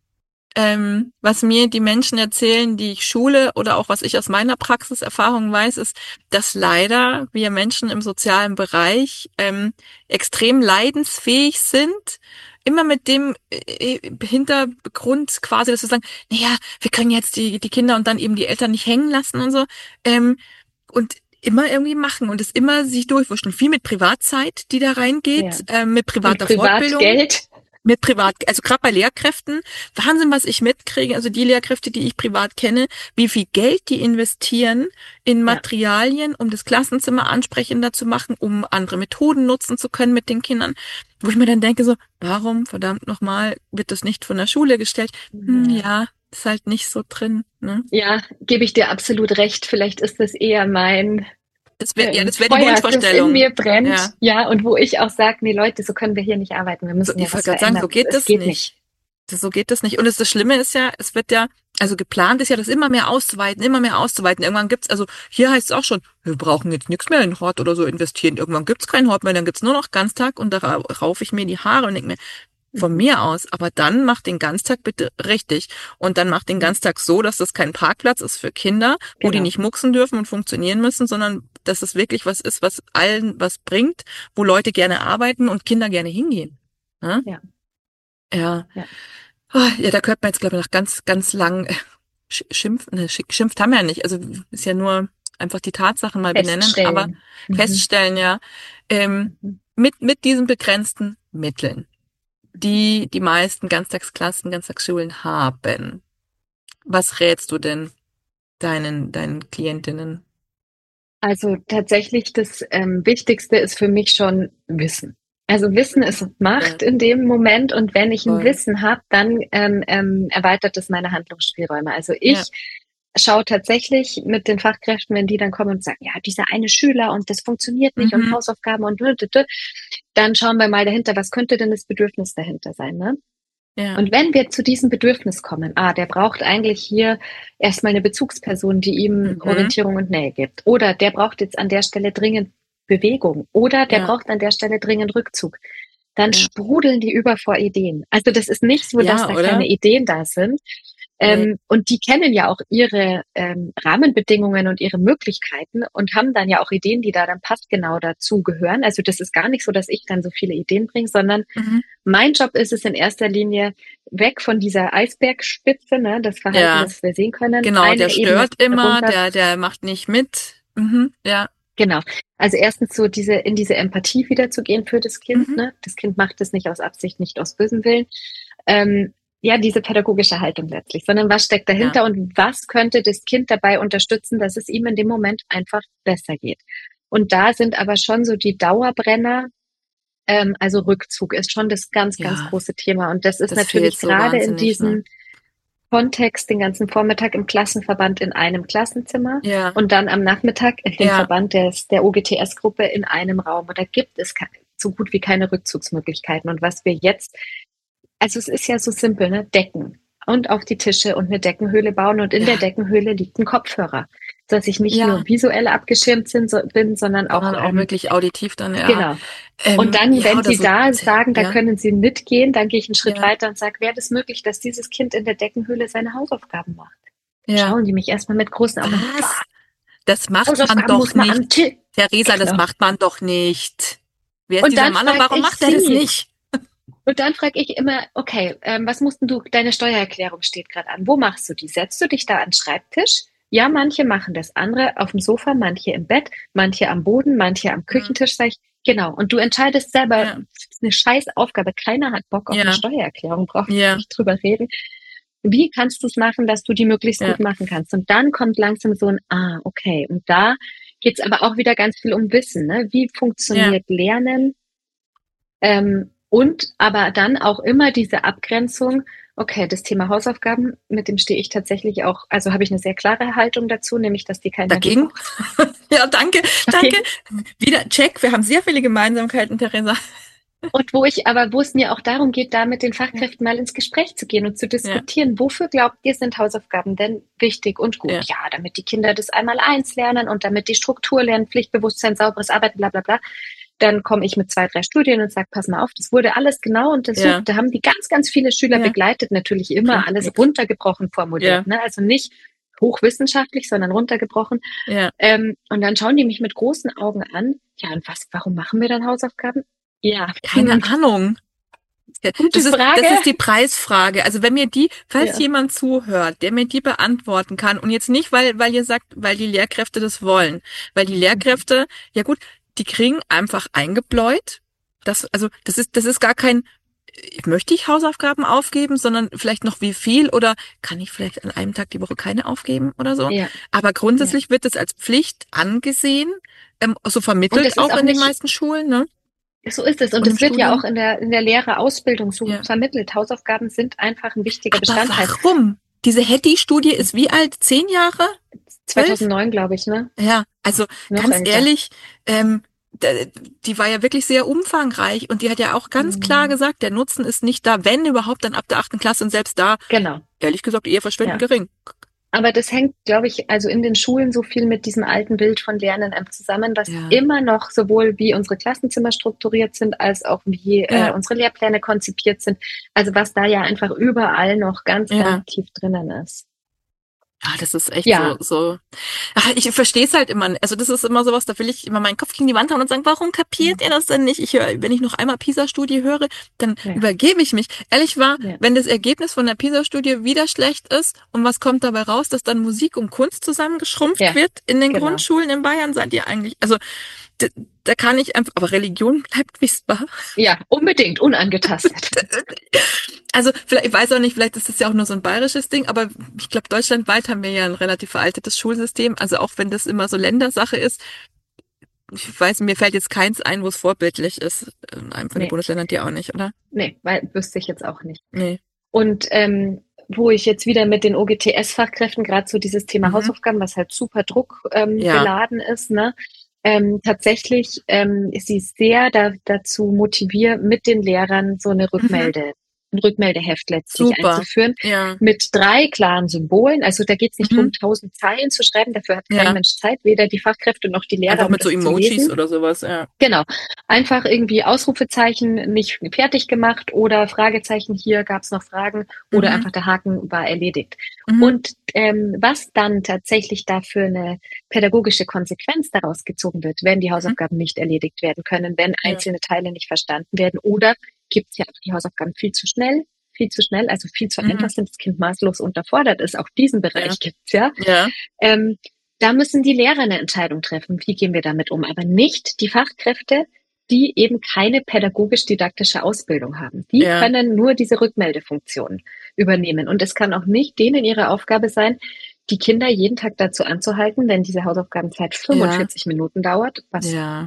ähm, was mir die Menschen erzählen, die ich schule oder auch was ich aus meiner Praxiserfahrung weiß, ist, dass leider wir Menschen im sozialen Bereich ähm, extrem leidensfähig sind, immer mit dem äh, Hintergrund quasi, dass wir sagen, naja, wir können jetzt die die Kinder und dann eben die Eltern nicht hängen lassen und so. Ähm, und immer irgendwie machen und es immer sich durchwurschen. Viel mit Privatzeit, die da reingeht, ja. äh, mit privater mit Fortbildung. Privatgeld. Mit Privat, also gerade bei Lehrkräften, Wahnsinn, was ich mitkriege, also die Lehrkräfte, die ich privat kenne, wie viel Geld die investieren in Materialien, ja. um das Klassenzimmer ansprechender zu machen, um andere Methoden nutzen zu können mit den Kindern, wo ich mir dann denke so, warum, verdammt nochmal, wird das nicht von der Schule gestellt? Ja. Hm, ja, ist halt nicht so drin. Ne? Ja, gebe ich dir absolut recht, vielleicht ist das eher mein Das wäre ja, das wäre die Wunschvorstellung. Das in mir brennt, ja. ja, und wo ich auch sage, nee Leute, so können wir hier nicht arbeiten, wir müssen so, ja ich was verändern. Sagen, so geht das, das geht nicht. nicht. Das, so geht das nicht. Und das, das Schlimme ist ja, es wird ja, also geplant ist ja, das immer mehr auszuweiten, immer mehr auszuweiten. Irgendwann gibt's, also hier heißt es auch schon, wir brauchen jetzt nichts mehr in Hort oder so investieren. Irgendwann gibt's keinen Hort mehr, dann gibt's nur noch Ganztag und da raufe ich mir die Haare und denke mir, von mir aus, aber dann macht den Ganztag bitte richtig und dann macht den Ganztag so, dass das kein Parkplatz ist für Kinder, wo genau. die nicht mucksen dürfen und funktionieren müssen, sondern dass es wirklich was ist, was allen was bringt, wo Leute gerne arbeiten und Kinder gerne hingehen. Ja. Ja. Ja. Ja, oh, ja da könnte man jetzt, glaube ich, noch ganz, ganz lang Schimpf, ne, Schimpft haben wir ja nicht. Also ist ja nur einfach die Tatsachen mal benennen, aber Feststellen. Mhm. feststellen, ja, ähm, Mhm. mit, mit diesen begrenzten Mitteln, die die meisten Ganztagsklassen, Ganztagsschulen haben. Was rätst du denn deinen, deinen Klientinnen? Also tatsächlich das ähm, Wichtigste ist für mich schon Wissen. Also Wissen ist Ja, Macht in dem Moment und wenn ich ein voll. Wissen habe, dann ähm, ähm, erweitert es meine Handlungsspielräume. Also Ja. ich schaue tatsächlich mit den Fachkräften, wenn die dann kommen und sagen, ja, dieser eine Schüler und das funktioniert nicht und Mhm. Hausaufgaben und dü- dü- dü, dann schauen wir mal dahinter, was könnte denn das Bedürfnis dahinter sein, ne? Ja. Und wenn wir zu diesem Bedürfnis kommen, ah, der braucht eigentlich hier erstmal eine Bezugsperson, die ihm Mhm. Orientierung und Nähe gibt. Oder der braucht jetzt an der Stelle dringend Bewegung. Oder der Ja. braucht an der Stelle dringend Rückzug. Dann Ja. sprudeln die über vor Ideen. Also das ist nicht so, dass Ja, da keine oder? Ideen da sind. Nee. Ähm, und die kennen ja auch ihre ähm, Rahmenbedingungen und ihre Möglichkeiten und haben dann ja auch Ideen, die da dann passgenau dazu gehören. Also das ist gar nicht so, dass ich dann so viele Ideen bringe, sondern Mhm. mein Job ist es in erster Linie, weg von dieser Eisbergspitze, ne, das Verhalten, Ja. das wir sehen können, Genau, der eine Ebene stört immer, runter. der, der macht nicht mit. Mhm. Ja. Genau. Also erstens so diese, in diese Empathie wiederzugehen für das Kind, Mhm. ne? Das Kind macht es nicht aus Absicht, nicht aus bösem Willen. Ähm, ja, diese pädagogische Haltung letztlich, sondern was steckt Ja. dahinter und was könnte das Kind dabei unterstützen, dass es ihm in dem Moment einfach besser geht. Und da sind aber schon so die Dauerbrenner. Ähm, also Rückzug ist schon das ganz, ganz Ja. große Thema. Und das ist Das fehlt natürlich so gerade in wahnsinnig, ne? diesem Kontext den ganzen Vormittag im Klassenverband in einem Klassenzimmer Ja. und dann am Nachmittag in dem Ja. Verband des, der O G T S-Gruppe in einem Raum. Und da gibt es so gut wie keine Rückzugsmöglichkeiten. Und was wir jetzt, also es ist ja so simpel, ne? Decken und auf die Tische und eine Deckenhöhle bauen und in der Ja. Deckenhöhle liegt ein Kopfhörer, dass ich nicht Ja. nur visuell abgeschirmt sind, so, bin, sondern auch Sondern auch ähm, wirklich auditiv dann, ja. genau. Und Ähm, dann, ja, wenn oder Sie so, da sagen, da ja. können Sie mitgehen, dann gehe ich einen Schritt Ja. weiter und sage, wäre das möglich, dass dieses Kind in der Deckenhöhle seine Hausaufgaben macht? Ja. Schauen die mich erstmal mit großen Augen. Was? Das macht man Hausaufgaben doch muss man nicht. am Tisch. Theresa, das Genau. macht man doch nicht. Wer ist Und dieser dann Mann und frage warum ich macht er das Sie, nicht? und dann frage ich immer, okay, ähm, was musst denn du, deine Steuererklärung steht gerade an. Wo machst du die? Setzt du dich da an den Schreibtisch? Ja, manche machen das, andere auf dem Sofa, manche im Bett, manche am Boden, manche am Mhm. Küchentisch, sag ich, genau. Und du entscheidest selber, Ja. das ist eine scheiß Aufgabe. Keiner hat Bock auf eine Ja. Steuererklärung, braucht Ja. nicht drüber reden. Wie kannst du es machen, dass du die möglichst Ja. gut machen kannst? Und dann kommt langsam so ein, ah, okay. Und da geht's aber auch wieder ganz viel um Wissen. Ne? Wie Ja. funktioniert Lernen? Ähm, und aber dann auch immer diese Abgrenzung, okay, das Thema Hausaufgaben, mit dem stehe ich tatsächlich auch, also habe ich eine sehr klare Haltung dazu, nämlich, dass die kein Mensch Dagegen? braucht. Ja, danke, danke. Okay. Wieder check. Wir haben sehr viele Gemeinsamkeiten, Theresa. Und wo ich, aber wo es mir auch darum geht, da mit den Ja. Fachkräften mal ins Gespräch zu gehen und zu Ja. diskutieren, wofür glaubt ihr, sind Hausaufgaben denn wichtig und gut? Ja. Ja, damit die Kinder das einmal eins lernen und damit die Struktur lernen, Pflichtbewusstsein, sauberes Arbeiten, bla bla bla. Dann komme ich mit zwei, drei Studien und sage, pass mal auf, das wurde alles genau untersucht. Ja. Da haben die ganz, ganz viele Schüler Ja. begleitet, natürlich immer Bringt alles nichts. runtergebrochen Ja. formuliert. Ne? Also nicht hochwissenschaftlich, sondern runtergebrochen. Ja. Ähm, und dann schauen die mich mit großen Augen an. Ja, und was, warum machen wir dann Hausaufgaben? Ja, Keine Ahnung. gute Das ist, das Frage. ist die Preisfrage. Also wenn mir die, falls Ja. jemand zuhört, der mir die beantworten kann und jetzt nicht, weil, weil ihr sagt, weil die Lehrkräfte das wollen, weil die Lehrkräfte, ja gut, die kriegen einfach eingebläut. Das, also, das ist, das ist gar kein, möchte ich Hausaufgaben aufgeben, sondern vielleicht noch wie viel oder kann ich vielleicht an einem Tag die Woche keine aufgeben oder so. Ja, Aber ja. grundsätzlich wird es als Pflicht angesehen, ähm, so Und vermittelt es ist auch auch in den nicht, meisten Schulen, ne? so ist es. Und Und im es wird ja auch Studium. in der, in der Lehrerausbildung so Ja. vermittelt. Hausaufgaben sind einfach ein wichtiger Aber Bestandteil. warum? Diese Hattie-Studie ist wie alt? Zehn Jahre? Zwölf? zweitausendneun, glaube ich, ne? Ja, also Noch ganz älter. ehrlich, ähm, da- die war ja wirklich sehr umfangreich und die hat ja auch ganz klar Mhm. gesagt, der Nutzen ist nicht da, wenn überhaupt dann ab der achten Klasse und selbst da, Genau, ehrlich gesagt, eher verschwindend ja. gering. Aber das hängt, glaube ich, also in den Schulen so viel mit diesem alten Bild von Lernen einfach zusammen, dass Ja. immer noch sowohl wie unsere Klassenzimmer strukturiert sind, als auch wie äh, Ja. unsere Lehrpläne konzipiert sind. Also was da ja einfach überall noch ganz, Ja. ganz tief drinnen ist. Ah, das ist echt so, Ja, so. Ach, ich verstehe es halt immer. n- Also das ist immer sowas, da will ich immer meinen Kopf gegen die Wand hauen und sagen, warum kapiert ihr das denn nicht? Ich höre, wenn ich noch einmal PISA-Studie höre, dann ja, übergebe ich mich. Ehrlich wahr, ja, wenn das Ergebnis von der PISA-Studie wieder schlecht ist und was kommt dabei raus, dass dann Musik und Kunst zusammengeschrumpft ja, wird in den genau. Grundschulen in Bayern, seid ihr eigentlich, also da, da kann ich einfach, aber Religion bleibt wie es war. Ja, unbedingt, unangetastet. Also vielleicht, ich weiß auch nicht, vielleicht ist das ja auch nur so ein bayerisches Ding, aber ich glaube, deutschlandweit haben wir ja ein relativ veraltetes Schulsystem. Also auch wenn das immer so Ländersache ist, ich weiß, mir fällt jetzt keins ein, wo es vorbildlich ist. In einem von den Nee, Bundesländern dir auch nicht, oder? nee, weil wüsste ich jetzt auch nicht. Nee. Und ähm, wo ich jetzt wieder mit den O G T S-Fachkräften, gerade so dieses Thema Mhm. Hausaufgaben, was halt super Druck ähm, Ja. beladen ist, ne? Ähm, tatsächlich ähm, ist sie sehr da, dazu motiviert, mit den Lehrern so eine Mhm. Rückmelde, ein Rückmeldeheft letztlich Super. einzuführen, Ja. mit drei klaren Symbolen. Also da geht es nicht Mhm. darum, tausend Zeilen zu schreiben, dafür hat kein Ja. Mensch Zeit, weder die Fachkräfte noch die Lehrer, Einfach um mit so das zu Emojis lesen. oder sowas, ja. Genau. Einfach irgendwie Ausrufezeichen nicht fertig gemacht oder Fragezeichen, hier gab es noch Fragen oder Mhm. einfach der Haken war erledigt. Mhm. Und ähm, was dann tatsächlich dafür eine pädagogische Konsequenz daraus gezogen wird, wenn die Mhm. Hausaufgaben nicht erledigt werden können, wenn Ja. einzelne Teile nicht verstanden werden oder gibt es ja auch die Hausaufgaben viel zu schnell, viel zu schnell, also viel zu einfach Mhm. sind, das Kind maßlos unterfordert ist. Auch diesen Ja. Bereich gibt's ja. Ja. Ähm, da müssen die Lehrer eine Entscheidung treffen, wie gehen wir damit um, aber nicht die Fachkräfte, die eben keine pädagogisch-didaktische Ausbildung haben. Die Ja. können nur diese Rückmeldefunktion übernehmen. Und es kann auch nicht denen ihre Aufgabe sein, die Kinder jeden Tag dazu anzuhalten, wenn diese Hausaufgabenzeit Ja. fünfundvierzig Minuten dauert, was Ja.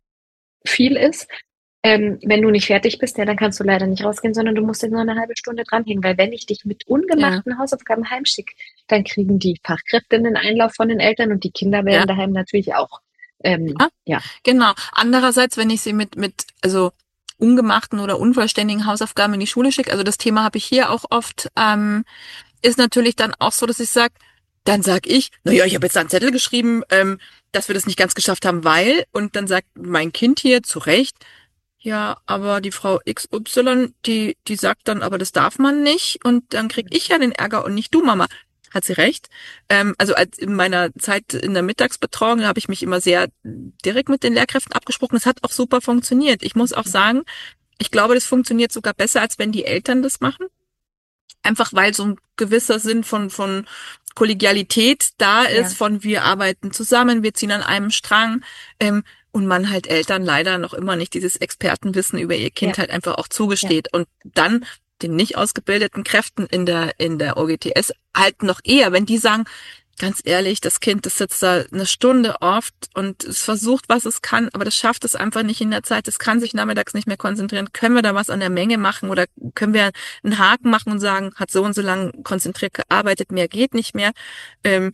viel ist. Ähm, wenn du nicht fertig bist, ja, dann kannst du leider nicht rausgehen, sondern du musst jetzt nur eine halbe Stunde dranhängen, weil wenn ich dich mit ungemachten Hausaufgaben heimschicke, dann kriegen die Fachkräfte einen Einlauf von den Eltern und die Kinder werden Ja. daheim natürlich auch. Ähm, Ja. ja, Genau. Andererseits, wenn ich sie mit, mit, also ungemachten oder unvollständigen Hausaufgaben in die Schule schicke, also das Thema habe ich hier auch oft, ähm, ist natürlich dann auch so, dass ich sage, dann sag ich, naja, ich habe jetzt da einen Zettel geschrieben, ähm, dass wir das nicht ganz geschafft haben, weil, und dann sagt mein Kind hier zu Recht, ja, aber die Frau X Y, die, die sagt dann, aber das darf man nicht, und dann krieg ich ja den Ärger und nicht du, Mama. Hat sie recht. Ähm, also als in meiner Zeit in der Mittagsbetreuung habe ich mich immer sehr direkt mit den Lehrkräften abgesprochen. Das hat auch super funktioniert. Ich muss auch sagen, ich glaube, das funktioniert sogar besser, als wenn die Eltern das machen. Einfach weil so ein gewisser Sinn von, von Kollegialität da ist, ja, von wir arbeiten zusammen, wir ziehen an einem Strang, ähm, und man halt Eltern leider noch immer nicht dieses Expertenwissen über ihr ja, Kind halt einfach auch ja, zugesteht. Und dann den nicht ausgebildeten Kräften in der, in der O G T S halt noch eher, wenn die sagen, ganz ehrlich, das Kind, das sitzt da eine Stunde oft und es versucht, was es kann, aber das schafft es einfach nicht in der Zeit. Es kann sich nachmittags nicht mehr konzentrieren. Können wir da was an der Menge machen oder können wir einen Haken machen und sagen, hat so und so lang konzentriert gearbeitet, mehr geht nicht mehr. Ähm,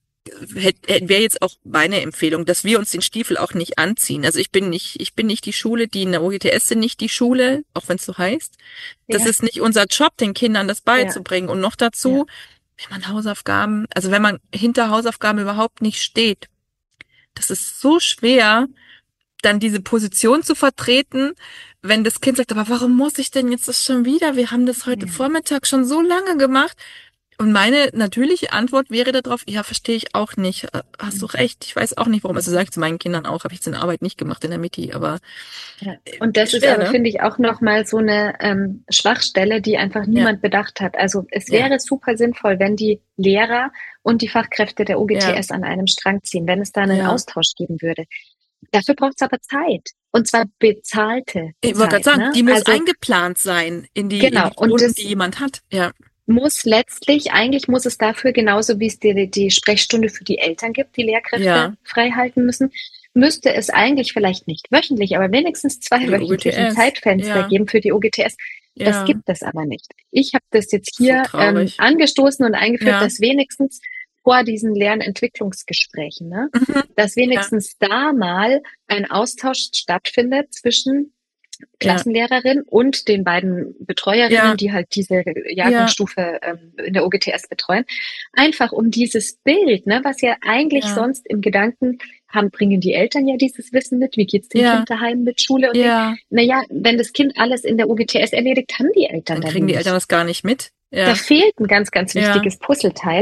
Wäre jetzt auch meine Empfehlung, dass wir uns den Stiefel auch nicht anziehen. Also ich bin nicht, ich bin nicht die Schule, die in der O G T S sind nicht die Schule, auch wenn es so heißt. Das ja, ist nicht unser Job, den Kindern das ja, beizubringen. Und noch ja, dazu, wenn man Hausaufgaben, also wenn man hinter Hausaufgaben überhaupt nicht steht, das ist so schwer, dann diese Position zu vertreten, wenn das Kind sagt, aber warum muss ich denn jetzt das schon wieder? Wir haben das heute ja. Vormittag schon so lange gemacht. Und meine natürliche Antwort wäre darauf, ja, verstehe ich auch nicht. Äh, Hast du recht. Ich weiß auch nicht, warum. Also sage ich zu meinen Kindern auch, habe ich jetzt eine Arbeit nicht gemacht in der Mitte, aber Ja. Und das ist schwer, aber, ne? finde ich, auch nochmal so eine ähm, Schwachstelle, die einfach Ja, niemand bedacht hat. Also es ja, wäre super sinnvoll, wenn die Lehrer und die Fachkräfte der ja, O G T S an einem Strang ziehen, wenn es da einen ja. Austausch geben würde. Dafür braucht es aber Zeit. Und zwar bezahlte Ich wollte gerade Zeit, sagen, ne? die muss Also eingeplant sein in die, in genau. die Und Stunden, die das jemand hat. Ja, muss letztlich, eigentlich muss es dafür, genauso wie es die, die Sprechstunde für die Eltern gibt, die Lehrkräfte ja, frei halten müssen, müsste es eigentlich vielleicht nicht wöchentlich, aber wenigstens für zwei die wöchentlichen O G T S. Zeitfenster Ja, geben für die O G T S. Das ja, gibt es aber nicht. Ich habe das jetzt so hier ähm, traurig. angestoßen und eingeführt, Ja, dass wenigstens vor diesen Lernentwicklungsgesprächen, ne, mhm. dass Ja, wenigstens da mal ein Austausch stattfindet zwischen ja, Klassenlehrerin und den beiden Betreuerinnen, ja, die halt diese ja, Jahrgangsstufe ähm, in der O G T S betreuen. Einfach um dieses Bild, ne, was ja eigentlich ja, sonst im Gedanken haben, bringen die Eltern ja dieses Wissen mit. Wie geht's dem ja, Kind daheim mit Schule und Ding? ja. Naja, wenn das Kind alles in der O G T S erledigt, haben die Eltern Dann da kriegen die Eltern wenig. das gar nicht mit. Da Ja, fehlt ein ganz, ganz ja, wichtiges Puzzleteil.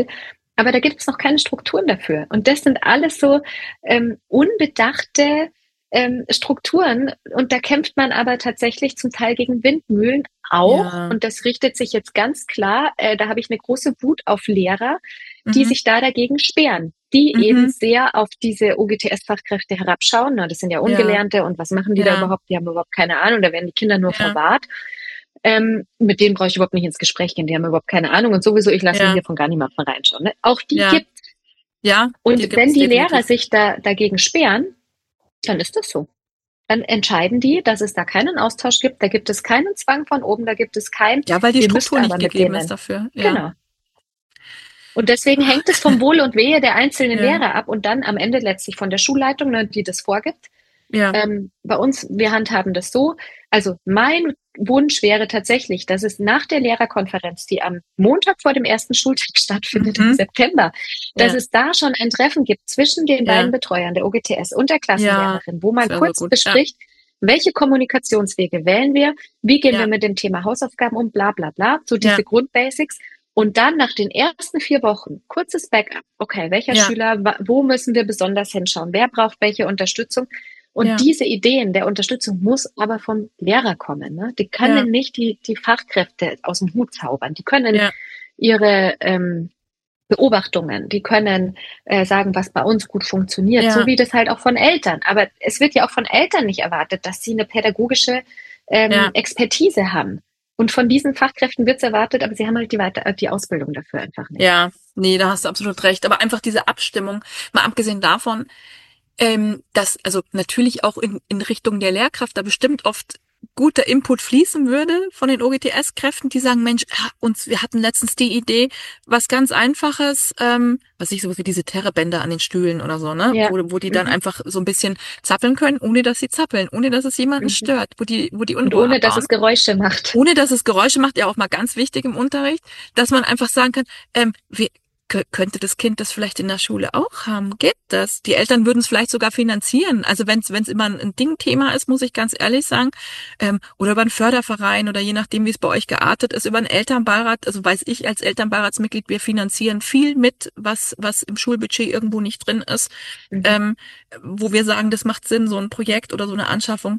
Aber da gibt es noch keine Strukturen dafür. Und das sind alles so ähm, unbedachte ähm, Strukturen. Und da kämpft man aber tatsächlich zum Teil gegen Windmühlen auch. Ja. Und das richtet sich jetzt ganz klar, äh, da habe ich eine große Wut auf Lehrer, die Mhm. sich da dagegen sperren, die eben Mhm. sehr auf diese O G T S-Fachkräfte herabschauen. Na, das sind ja Ja. Ungelernte und was machen die da Ja. überhaupt? Die haben überhaupt keine Ahnung, da werden die Kinder nur Ja. verwahrt. Ähm, mit denen brauche ich überhaupt nicht ins Gespräch gehen, die haben überhaupt keine Ahnung und sowieso, ich lasse mir Ja. hier von gar niemandem reinschauen. Ne? Auch die Ja. gibt. Ja, die Und gibt wenn es die Lehrer definitiv. sich da dagegen sperren, dann ist das so. Dann entscheiden die, dass es da keinen Austausch gibt, da gibt es keinen Zwang von oben, da gibt es kein, Ja, weil die ihr müsst Struktur nicht aber mit gegeben ist denen. dafür. Ja. Genau. Und deswegen hängt es vom Wohl und Wehe der einzelnen Ja. Lehrer ab und dann am Ende letztlich von der Schulleitung, ne, die das vorgibt. Ja. Ähm, bei uns, wir handhaben das so. Also mein Wunsch wäre tatsächlich, dass es nach der Lehrerkonferenz, die am Montag vor dem ersten Schultag stattfindet im Mhm. September, dass Ja. es da schon ein Treffen gibt zwischen den Ja. beiden Betreuern, der O G T S und der Ja. Klassenlehrerin, wo man Das wäre so kurz gut. Ja. bespricht, welche Kommunikationswege wählen wir, wie gehen Ja. wir mit dem Thema Hausaufgaben um, bla bla bla, so diese Ja. Grundbasics. Und dann nach den ersten vier Wochen kurzes Backup. Okay, welcher Ja. Schüler, wa- wo müssen wir besonders hinschauen? Wer braucht welche Unterstützung? Und Ja. diese Ideen der Unterstützung muss aber vom Lehrer kommen. Ne? Die können Ja. nicht die, die Fachkräfte aus dem Hut zaubern. Die können Ja. ihre ähm, Beobachtungen, die können äh, sagen, was bei uns gut funktioniert, Ja. so wie das halt auch von Eltern. Aber es wird ja auch von Eltern nicht erwartet, dass sie eine pädagogische ähm, Ja. Expertise haben. Und von diesen Fachkräften wird es erwartet, aber sie haben halt die, Weiter die Ausbildung dafür einfach nicht. Ja. Nee, da hast du absolut recht. Aber einfach diese Abstimmung, mal abgesehen davon, ähm, dass also natürlich auch in, in Richtung der Lehrkraft da bestimmt oft guter Input fließen würde von den O G T S-Kräften, die sagen, Mensch, ja, uns, wir hatten letztens die Idee, was ganz Einfaches, ähm, was ich so wie diese Terrebänder an den Stühlen oder so, ne, Ja. wo, wo die dann Mhm. einfach so ein bisschen zappeln können, ohne dass sie zappeln, ohne dass es jemanden Mhm. stört, wo die, wo die Und Unruhe ohne, dass abbauen. es Geräusche macht. Ohne dass es Geräusche macht, ja auch mal ganz wichtig im Unterricht, dass man einfach sagen kann, ähm, wir, kö- könnte das Kind das vielleicht in der Schule auch haben? Geht das? Die Eltern würden es vielleicht sogar finanzieren. Also wenn es wenn es immer ein, ein Ding-Thema ist, muss ich ganz ehrlich sagen, ähm, oder über einen Förderverein oder je nachdem, wie es bei euch geartet ist, über einen Elternbeirat, also weiß ich als Elternbeiratsmitglied, wir finanzieren viel mit, was was im Schulbudget irgendwo nicht drin ist, Mhm. ähm, wo wir sagen, das macht Sinn, so ein Projekt oder so eine Anschaffung.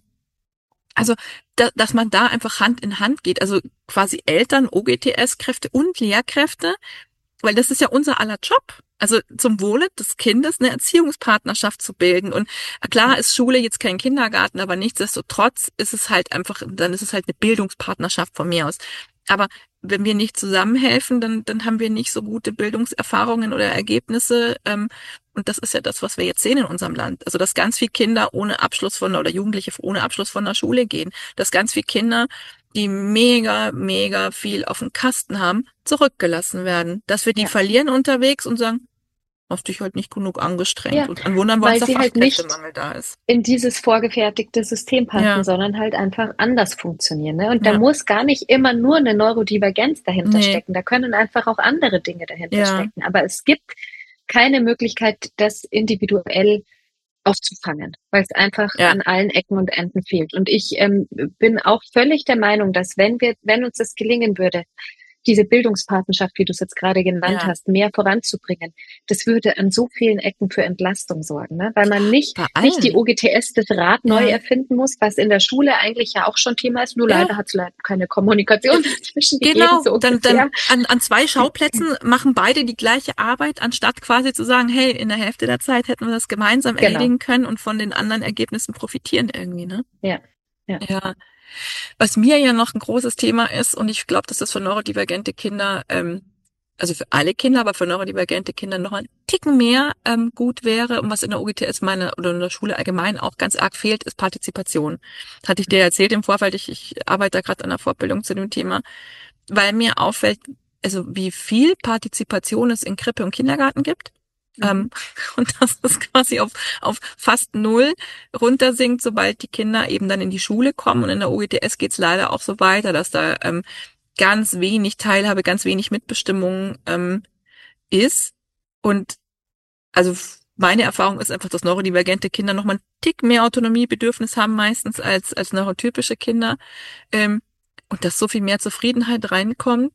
Also, da, dass man da einfach Hand in Hand geht, also quasi Eltern, O G T S-Kräfte und Lehrkräfte, weil das ist ja unser aller Job. Also zum Wohle des Kindes eine Erziehungspartnerschaft zu bilden. Und klar ist Schule jetzt kein Kindergarten, aber nichtsdestotrotz ist es halt einfach, dann ist es halt eine Bildungspartnerschaft von mir aus. Aber wenn wir nicht zusammenhelfen, dann, dann haben wir nicht so gute Bildungserfahrungen oder Ergebnisse. Ähm, und das ist ja das, was wir jetzt sehen in unserem Land. Also, dass ganz viele Kinder ohne Abschluss von, oder Jugendliche ohne Abschluss von der Schule gehen. Dass ganz viele Kinder, die mega, mega viel auf dem Kasten haben, zurückgelassen werden. Dass wir die Ja. verlieren unterwegs und sagen, hast dich halt nicht genug angestrengt. Ja, Und dann wundern wir uns, weil dass sie halt nicht Fachkräftemangel da ist. in dieses vorgefertigte System passen, Ja, sondern halt einfach anders funktionieren. Ne? Und da ja, muss gar nicht immer nur eine Neurodivergenz dahinter nee, stecken. Da können einfach auch andere Dinge dahinter ja, stecken. Aber es gibt keine Möglichkeit, das individuell aufzufangen, weil es einfach ja, an allen Ecken und Enden fehlt. Und ich ähm, bin auch völlig der Meinung, dass wenn wir, wenn uns das gelingen würde, diese Bildungspartnerschaft, wie du es jetzt gerade genannt ja. hast, mehr voranzubringen, das würde an so vielen Ecken für Entlastung sorgen, ne? Weil man nicht, Bei nicht die allen. O G T S das Rad neu Ja, erfinden muss, was in der Schule eigentlich ja auch schon Thema ist, nur ja. leider hat es leider keine Kommunikation dazwischen gegeben, Genau, so dann, dann ungefähr. an, an zwei Schauplätzen machen beide die gleiche Arbeit, anstatt quasi zu sagen, hey, in der Hälfte der Zeit hätten wir das gemeinsam Genau, erledigen können und von den anderen Ergebnissen profitieren irgendwie, ne? ja, ja. Ja. Was mir ja noch ein großes Thema ist, und ich glaube, dass das für neurodivergente Kinder, ähm, also für alle Kinder, aber für neurodivergente Kinder noch ein Ticken mehr ähm, gut wäre und was in der O G T S meine oder in der Schule allgemein auch ganz arg fehlt, ist Partizipation. Hatte ich dir erzählt im Vorfeld, ich, ich arbeite da gerade an der Fortbildung zu dem Thema, weil mir auffällt, also wie viel Partizipation es in Krippe und Kindergarten gibt. Mhm. Ähm, und dass das quasi auf, auf fast null runtersinkt, sobald die Kinder eben dann in die Schule kommen. Und in der O G T S geht's leider auch so weiter, dass da ähm, ganz wenig Teilhabe, ganz wenig Mitbestimmung ähm, ist. Und also meine Erfahrung ist einfach, dass neurodivergente Kinder noch mal einen Tick mehr Autonomiebedürfnis haben meistens als als neurotypische Kinder. Ähm, und dass so viel mehr Zufriedenheit reinkommt.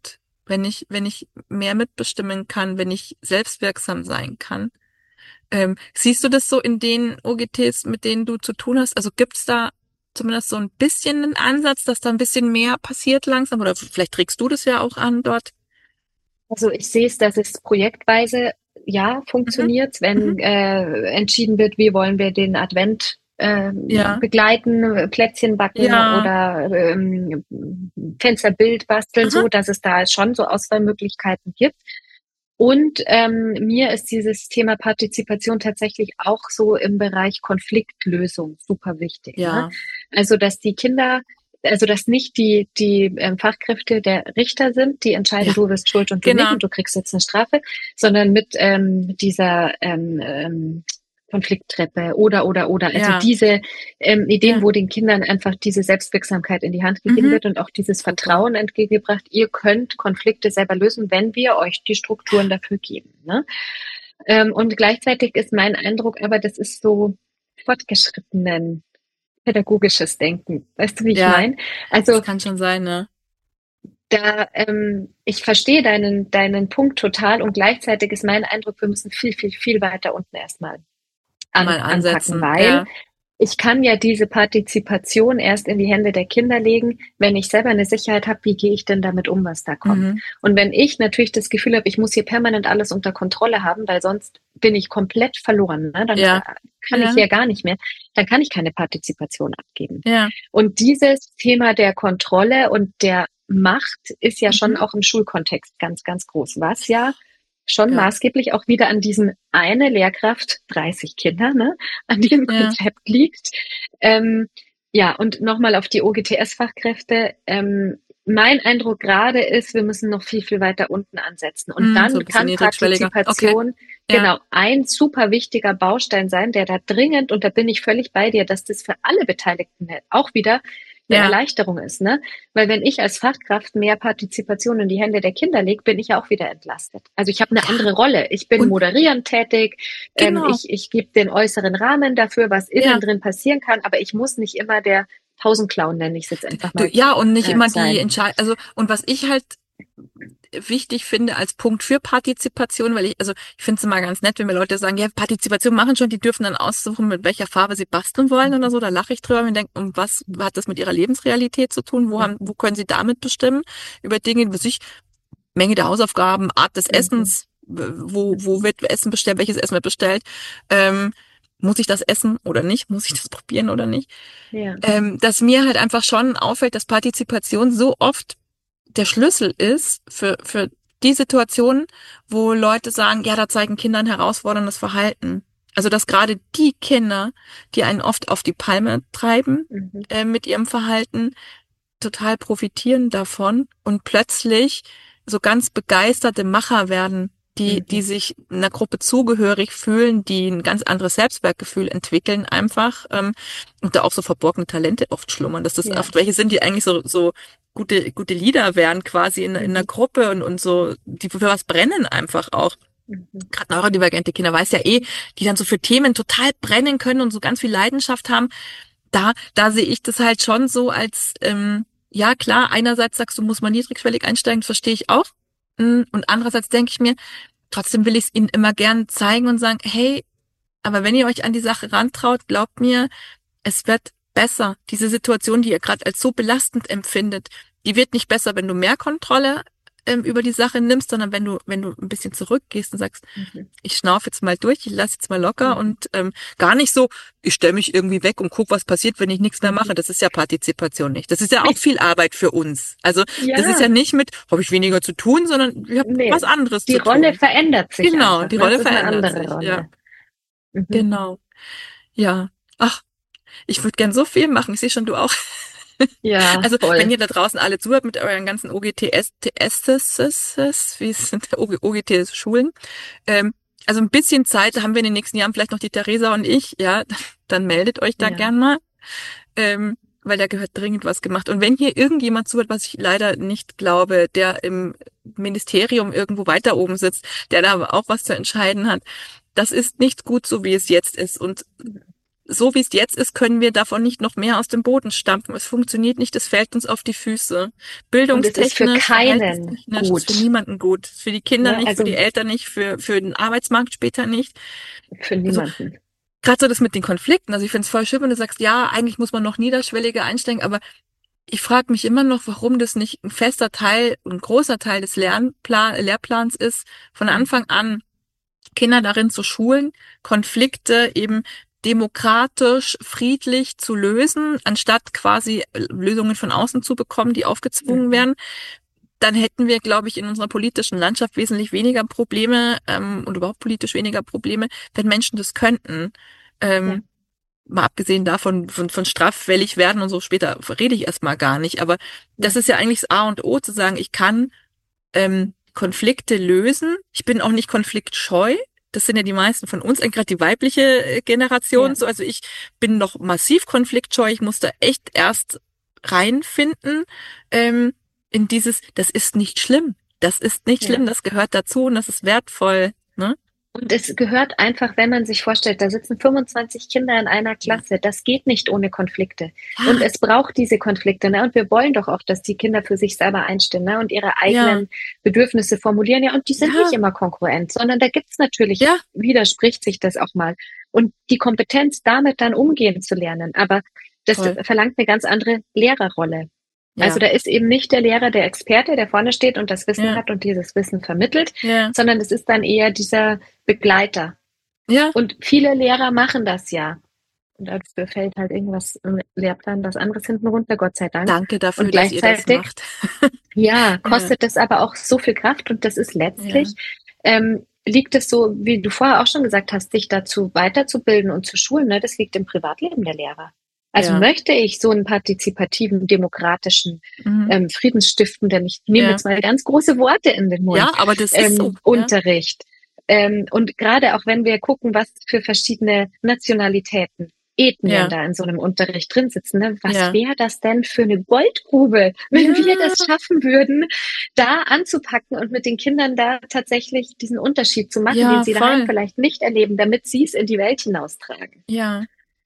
wenn ich, wenn ich mehr mitbestimmen kann, wenn ich selbstwirksam sein kann. Ähm, siehst du das so in den O G Ts, mit denen du zu tun hast? Also gibt's da zumindest so ein bisschen einen Ansatz, dass da ein bisschen mehr passiert langsam? Oder vielleicht trägst du das ja auch an dort? Also ich sehe es, dass es projektweise ja Mhm. funktioniert, Mhm. wenn äh, entschieden wird, wie wollen wir den Advent ähm, Ja, begleiten, Plätzchen backen ja, oder ähm, Fensterbild basteln, aha, so dass es da schon so Auswahlmöglichkeiten gibt. Und ähm, mir ist dieses Thema Partizipation tatsächlich auch so im Bereich Konfliktlösung super wichtig. Ne? ja, Also dass die Kinder, also dass nicht die die ähm, Fachkräfte der Richter sind, die entscheiden, ja, du bist schuld und du nicht genau, und du kriegst jetzt eine Strafe, sondern mit ähm, dieser ähm, ähm, Konflikttreppe oder oder oder also ja, diese ähm, Ideen, ja, wo den Kindern einfach diese Selbstwirksamkeit in die Hand gegeben mhm, wird und auch dieses super, Vertrauen entgegengebracht, ihr könnt Konflikte selber lösen, wenn wir euch die Strukturen dafür geben. Ne? Ähm, und gleichzeitig ist mein Eindruck aber, das ist so fortgeschrittenen pädagogisches Denken. Weißt du, wie ich ja, meine? das Also kann schon sein, ne? da, ähm, ich verstehe deinen, deinen Punkt total und gleichzeitig ist mein Eindruck, wir müssen viel, viel, viel weiter unten erstmal an, Mal anpacken, ansetzen, weil ja, ich kann ja diese Partizipation erst in die Hände der Kinder legen, wenn ich selber eine Sicherheit habe, wie gehe ich denn damit um, was da kommt. mhm, Und wenn ich natürlich das Gefühl habe, ich muss hier permanent alles unter Kontrolle haben, weil sonst bin ich komplett verloren, ne? Dann äh, ja, kann ich ja, ja gar nicht mehr, dann kann ich keine Partizipation abgeben. ja, Und dieses Thema der Kontrolle und der Macht ist ja schon mhm, auch im Schulkontext ganz, ganz groß, was ja schon ja, maßgeblich auch wieder an diesem eine Lehrkraft, dreißig Kinder, ne, an diesem ja, Konzept liegt. Ähm, ja, und nochmal auf die O G T S-Fachkräfte. Ähm, mein Eindruck gerade ist, wir müssen noch viel, viel weiter unten ansetzen. Und mhm, so dann ein bisschen kann niedrigschwelliger, okay, Partizipation ja, genau ein super wichtiger Baustein sein, der da dringend, und da bin ich völlig bei dir, dass das für alle Beteiligten auch wieder eine ja, Erleichterung ist, ne? Weil wenn ich als Fachkraft mehr Partizipation in die Hände der Kinder lege, bin ich ja auch wieder entlastet. Also ich habe eine ja, andere Rolle. Ich bin und moderierend tätig, ähm, genau, ich, ich gebe den äußeren Rahmen dafür, was innen ja. drin passieren kann, aber ich muss nicht immer der Pausenclown, nenne ich es jetzt einfach Du, mal, ja, und nicht äh, immer die sein. Entscheidung, also, und was ich halt wichtig finde als Punkt für Partizipation, weil ich, also ich finde es immer ganz nett, wenn mir Leute sagen, ja, Partizipation machen schon, die dürfen dann aussuchen, mit welcher Farbe sie basteln wollen oder so, da lache ich drüber und denke, und was hat das mit ihrer Lebensrealität zu tun? Wo haben, wo können sie damit bestimmen? Über Dinge, was ich, Menge der Hausaufgaben, Art des Mhm. Essens, wo, wo wird Essen bestellt, welches Essen wird bestellt, ähm, muss ich das essen oder nicht? Muss ich das probieren oder nicht? Ja. Ähm, dass mir halt einfach schon auffällt, dass Partizipation so oft der Schlüssel ist für, für die Situationen, wo Leute sagen, ja, da zeigen Kinder ein herausforderndes Verhalten. Also, dass gerade die Kinder, die einen oft auf die Palme treiben, Mhm. äh, mit ihrem Verhalten, total profitieren davon und plötzlich so ganz begeisterte Macher werden, die, die Mhm. sich einer Gruppe zugehörig fühlen, die ein ganz anderes Selbstwertgefühl entwickeln einfach, ähm, und da auch so verborgene Talente oft schlummern, dass das Ja. oft welche sind, die eigentlich so, so gute, gute Leader wären quasi in, in einer Mhm. Gruppe und, und so, die für was brennen einfach auch. Mhm. Gerade neurodivergente Kinder, weiß ja eh, die dann so für Themen total brennen können und so ganz viel Leidenschaft haben. Da, da sehe ich das halt schon so als, ähm, ja klar, einerseits sagst du, muss man niedrigschwellig einsteigen, verstehe ich auch. Mm, Und andererseits denke ich mir, trotzdem will ich es ihnen immer gern zeigen und sagen, hey, aber wenn ihr euch an die Sache rantraut, glaubt mir, es wird besser. Diese Situation, die ihr gerade als so belastend empfindet, die wird nicht besser, wenn du mehr Kontrolle ähm, über die Sache nimmst, sondern wenn du, wenn du ein bisschen zurückgehst und sagst, Mhm. ich schnauf jetzt mal durch, ich lass jetzt mal locker Mhm. und ähm, gar nicht so, ich stelle mich irgendwie weg und guck, was passiert, wenn ich nichts mehr Mhm. mache. Das ist ja Partizipation nicht. Das ist ja auch viel Arbeit für uns. Also das ist ja Ja, nicht mit, habe ich weniger zu tun, sondern ich habe was nee. anderes Die zu Rolle tun. verändert sich Genau, einfach, die ne? Es Rolle ist eine verändert andere sich. Ja, Rolle. Mhm. genau. Ja. Ach, ich würde gern so viel machen. Ich sehe schon, du auch. Ja, Also, wenn voll. ihr da draußen alle zuhört mit euren ganzen O G T S, T S, wie sind O G T-Schulen, ähm, also ein bisschen Zeit haben wir in den nächsten Jahren, vielleicht noch die Theresa und ich, ja, dann meldet euch da Ja. gern mal, ähm, weil da gehört dringend was gemacht. Und wenn hier irgendjemand zuhört, was ich leider nicht glaube, der im Ministerium irgendwo weiter oben sitzt, der da aber auch was zu entscheiden hat, das ist nicht gut so, wie es jetzt ist. Und so wie es jetzt ist, können wir davon nicht noch mehr aus dem Boden stampfen. Es funktioniert nicht, es fällt uns auf die Füße. Und es ist für Bildungstechnisch, keinen verhaltenstechnisch, ist für gut. niemanden gut. Für die Kinder Ne? nicht, für Also die Eltern nicht, für, für den Arbeitsmarkt später nicht. für Also niemanden. gerade so das mit den Konflikten. Also ich finde es voll schön, wenn du sagst, ja, eigentlich muss man noch niederschwelliger einsteigen, aber ich frage mich immer noch, warum das nicht ein fester Teil, ein großer Teil des Lernplan, Lehrplans ist, von Anfang an Kinder darin zu schulen, Konflikte eben demokratisch, friedlich zu lösen, anstatt quasi Lösungen von außen zu bekommen, die aufgezwungen werden. Dann hätten wir, glaube ich, in unserer politischen Landschaft wesentlich weniger Probleme ähm, und überhaupt politisch weniger Probleme, wenn Menschen das könnten. Ähm, Ja. Mal abgesehen davon, von, von straffällig werden und so, später rede ich erstmal gar nicht. Aber das Ja. ist ja eigentlich das A und O, zu sagen, ich kann ähm, Konflikte lösen. Ich bin auch nicht konfliktscheu. Das sind ja die meisten von uns, gerade die weibliche Generation. Ja. So, also ich bin noch massiv konfliktscheu. Ich musste echt erst reinfinden ähm, in dieses, das ist nicht schlimm. Das ist nicht Ja. schlimm, das gehört dazu und das ist wertvoll. Ne? Und es gehört einfach, wenn man sich vorstellt, da sitzen fünfundzwanzig Kinder in einer Klasse, das geht nicht ohne Konflikte. Ja. Und es braucht diese Konflikte, ne? Und wir wollen doch auch, dass die Kinder für sich selber einstehen, ne? Und ihre eigenen Ja. Bedürfnisse formulieren, ja, und die sind Ja. nicht immer konkurrent, sondern da gibt's natürlich, Ja. widerspricht sich das auch mal. Und die Kompetenz, damit dann umgehen zu lernen, aber das Toll. verlangt eine ganz andere Lehrerrolle. Ja. Also da ist eben nicht der Lehrer der Experte, der vorne steht und das Wissen Ja. hat und dieses Wissen vermittelt, Ja. sondern es ist dann eher dieser Begleiter. Ja. Und viele Lehrer machen das ja. Und dafür fällt halt irgendwas im Lehrplan, was anderes hinten runter, Gott sei Dank. Danke dafür, Und dass ihr das gleichzeitig, macht. ja, kostet das aber auch so viel Kraft und das ist letztlich, ähm, liegt es so, wie du vorher auch schon gesagt hast, sich dazu weiterzubilden und zu schulen, ne, das liegt im Privatleben der Lehrer. Also Ja. möchte ich so einen partizipativen, demokratischen, Mhm. ähm, friedensstiftenden, ich nehme Ja. jetzt mal ganz große Worte in den Mund, Ja, aber das ist ähm, so. Ja. Unterricht. Ähm, und gerade auch wenn wir gucken, was für verschiedene Nationalitäten, Ethnien Ja. da in so einem Unterricht drin sitzen, ne? Was Ja. wäre das denn für eine Goldgrube, wenn Ja. wir das schaffen würden, da anzupacken und mit den Kindern da tatsächlich diesen Unterschied zu machen, Ja, den sie daheim voll. vielleicht nicht erleben, damit sie es in die Welt hinaustragen. Ja.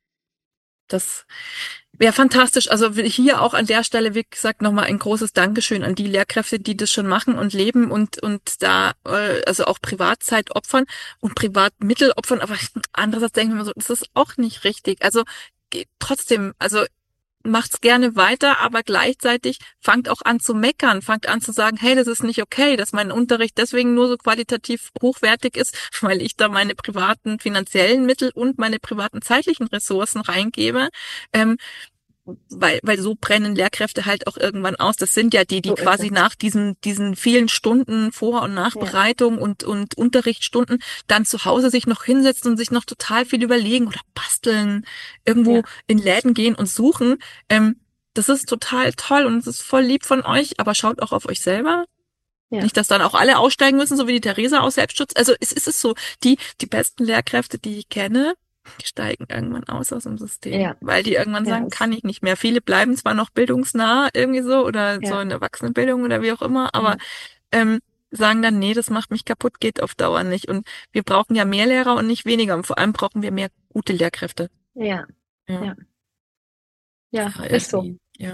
Das wäre fantastisch. Also hier auch an der Stelle, wie gesagt, nochmal ein großes Dankeschön an die Lehrkräfte, die das schon machen und leben und und da äh, also auch Privatzeit opfern und Privatmittel opfern. Aber andererseits denken wir so, das ist auch nicht richtig. Also geht trotzdem, also macht's gerne weiter, aber gleichzeitig fangt auch an zu meckern, fangt an zu sagen, hey, das ist nicht okay, dass mein Unterricht deswegen nur so qualitativ hochwertig ist, weil ich da meine privaten finanziellen Mittel und meine privaten zeitlichen Ressourcen reingebe. Ähm, weil, weil so brennen Lehrkräfte halt auch irgendwann aus. Das sind ja die, die So ist quasi es. nach diesen, diesen vielen Stunden Vor- und Nachbereitung ja. und, und Unterrichtsstunden dann zu Hause sich noch hinsetzen und sich noch total viel überlegen oder basteln, irgendwo Ja. in Läden gehen und suchen. Ähm, das ist total toll und es ist voll lieb von euch, aber schaut auch auf euch selber. Ja. Nicht, dass dann auch alle aussteigen müssen, so wie die Theresa aus Selbstschutz. Also es ist es so, die, die besten Lehrkräfte, die ich kenne, die steigen irgendwann aus aus dem System, Ja. weil die irgendwann Ja, sagen, es- kann ich nicht mehr. Viele bleiben zwar noch bildungsnah irgendwie so oder Ja. so in Erwachsenenbildung oder wie auch immer, aber Ja. ähm, sagen dann, nee, das macht mich kaputt, geht auf Dauer nicht. Und wir brauchen ja mehr Lehrer und nicht weniger. Und vor allem brauchen wir mehr gute Lehrkräfte. Ja. Ja, Ja. Ja, ja ist so. irgendwie, ja.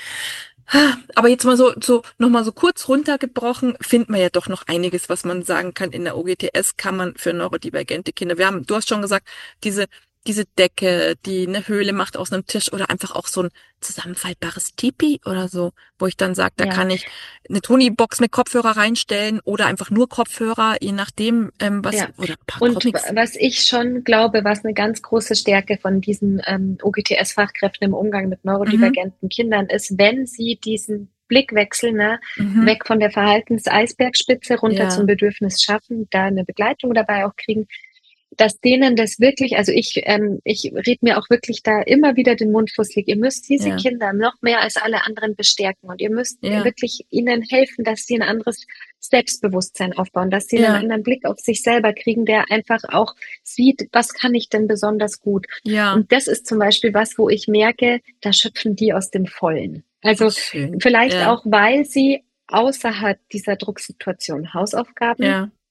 Aber jetzt mal so, so, nochmal so kurz runtergebrochen, findet man ja doch noch einiges, was man sagen kann. In der O G T S kann man für neurodivergente Kinder, wir haben, du hast schon gesagt, diese, diese Decke, die eine Höhle macht aus einem Tisch oder einfach auch so ein zusammenfaltbares Tipi oder so, wo ich dann sage, da Ja. kann ich eine Tony-Box mit Kopfhörer reinstellen oder einfach nur Kopfhörer, je nachdem, ähm, was, Ja. oder ein paar Und Comics. was ich schon glaube, was eine ganz große Stärke von diesen ähm, O G T S-Fachkräften im Umgang mit neurodivergenten Kindern ist, wenn sie diesen Blickwechsel, ne, Mhm. weg von der Verhaltenseisbergspitze runter Ja. zum Bedürfnis schaffen, da eine Begleitung dabei auch kriegen, dass denen das wirklich, also ich, ähm, ich rede mir auch wirklich da immer wieder den Mund fusselig. Ihr müsst diese Ja. Kinder noch mehr als alle anderen bestärken und ihr müsst Ja. wirklich ihnen helfen, dass sie ein anderes Selbstbewusstsein aufbauen, dass sie Ja. einen anderen Blick auf sich selber kriegen, der einfach auch sieht, was kann ich denn besonders gut. Ja. Und das ist zum Beispiel was, wo ich merke, da schöpfen die aus dem Vollen. Also Schön. vielleicht Ja. auch, weil sie außerhalb dieser Drucksituation Hausaufgaben Ja.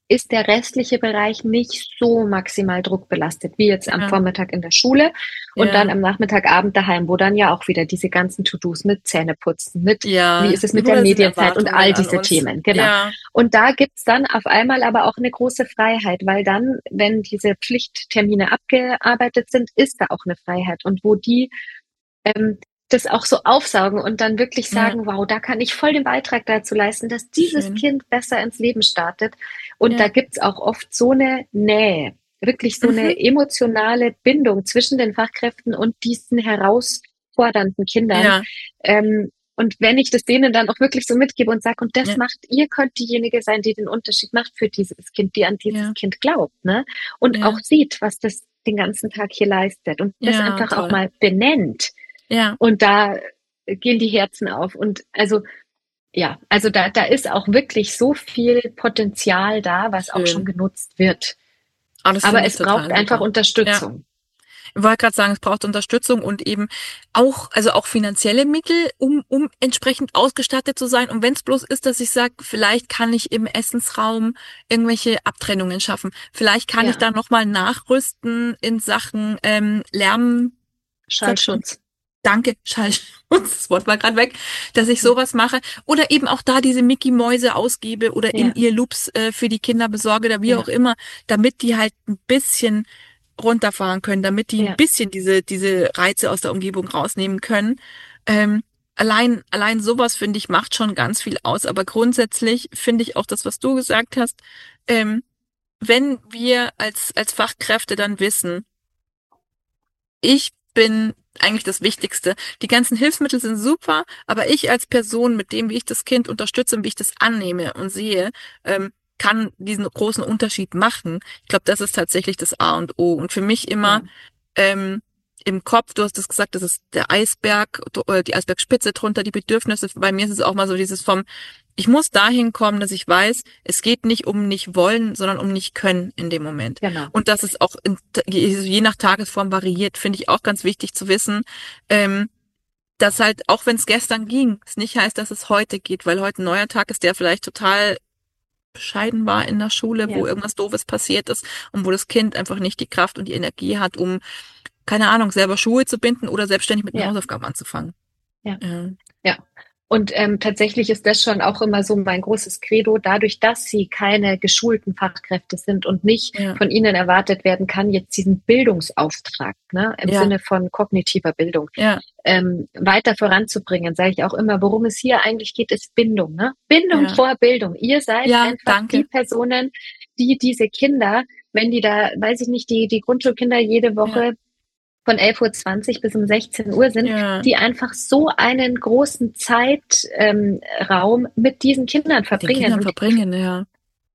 ist der restliche Bereich nicht so maximal druckbelastet wie jetzt am Ja. Vormittag in der Schule und Ja. dann am Nachmittag, Abend daheim, wo dann ja auch wieder diese ganzen To-Dos mit Zähneputzen, mit Ja. wie ist es mit Nur der da sind Medienzeit und all Erwartungen an diese uns. Themen, genau. Ja. Und da gibt's dann auf einmal aber auch eine große Freiheit, weil dann, wenn diese Pflichttermine abgearbeitet sind, ist da auch eine Freiheit. Und wo die ähm, das auch so aufsaugen und dann wirklich sagen, Ja. wow, da kann ich voll den Beitrag dazu leisten, dass dieses Schön. Kind besser ins Leben startet. Und Ja. da gibt's auch oft so eine Nähe, wirklich so Mhm. eine emotionale Bindung zwischen den Fachkräften und diesen herausfordernden Kindern. Ja. Ähm, und wenn ich das denen dann auch wirklich so mitgebe und sage, und das Ja. macht, ihr könnt diejenige sein, die den Unterschied macht für dieses Kind, die an dieses Ja. Kind glaubt, ne? Und Ja. auch sieht, was das den ganzen Tag hier leistet und das Ja, einfach auch toll. mal benennt. Ja. Und da gehen die Herzen auf. Und also, ja, also da, da ist auch wirklich so viel Potenzial da, was auch schon Schön. genutzt wird. Ah, das Aber finde ich es braucht total einfach super. Ja. Unterstützung. Ich wollte gerade sagen, es braucht Unterstützung und eben auch, also auch finanzielle Mittel, um, um entsprechend ausgestattet zu sein. Und wenn es bloß ist, dass ich sage, vielleicht kann ich im Essensraum irgendwelche Abtrennungen schaffen. Vielleicht kann ich Ja, da nochmal nachrüsten in Sachen ähm, Lärm. Sag schon. Schallschutz. Danke, Schallschutz, das Wort war gerade weg, dass ich Ja, sowas mache. Oder eben auch da diese Mickey-Mäuse ausgebe oder in ja, ihr Loops äh, für die Kinder besorge oder wie ja, auch immer, damit die halt ein bisschen runterfahren können, damit die ein ja, bisschen diese diese Reize aus der Umgebung rausnehmen können. Ähm, allein allein sowas, finde ich, macht schon ganz viel aus. Aber grundsätzlich finde ich auch das, was du gesagt hast, ähm, wenn wir als als Fachkräfte dann wissen, ich bin eigentlich das Wichtigste. Die ganzen Hilfsmittel sind super, aber ich als Person, mit dem, wie ich das Kind unterstütze und wie ich das annehme und sehe, ähm, kann diesen großen Unterschied machen. Ich glaube, das ist tatsächlich das A und O. Und für mich immer ja, ähm, im Kopf, du hast es gesagt, das ist der Eisberg, äh, die Eisbergspitze drunter, die Bedürfnisse. Bei mir ist es auch mal so dieses vom, ich muss dahin kommen, dass ich weiß, es geht nicht um nicht wollen, sondern um nicht können in dem Moment. genau. Und dass es auch in, je nach Tagesform variiert, finde ich auch ganz wichtig zu wissen, ähm, dass halt, auch wenn es gestern ging, es nicht heißt, dass es heute geht, weil heute ein neuer Tag ist, der vielleicht total bescheiden war in der Schule, wo Ja, irgendwas Doofes passiert ist und wo das Kind einfach nicht die Kraft und die Energie hat, um, keine Ahnung, selber Schuhe zu binden oder selbstständig mit den ja, Hausaufgaben anzufangen. ja, Ja. ja. Und ähm, tatsächlich ist das schon auch immer so mein großes Credo, dadurch, dass sie keine geschulten Fachkräfte sind und nicht Ja. von ihnen erwartet werden kann, jetzt diesen Bildungsauftrag, ne, im Ja. Sinne von kognitiver Bildung, Ja. ähm, weiter voranzubringen, sage ich auch immer, worum es hier eigentlich geht, ist Bindung. Ne? Bindung Ja. vor Bildung. Ihr seid Ja, einfach danke. die Personen, die diese Kinder, wenn die da, weiß ich nicht, die, die Grundschulkinder jede Woche Ja. von elf Uhr zwanzig bis um sechzehn Uhr sind, Ja. die einfach so einen großen Zeitraum ähm, mit diesen Kindern Mit den verbringen. Kindern Und verbringen, ja.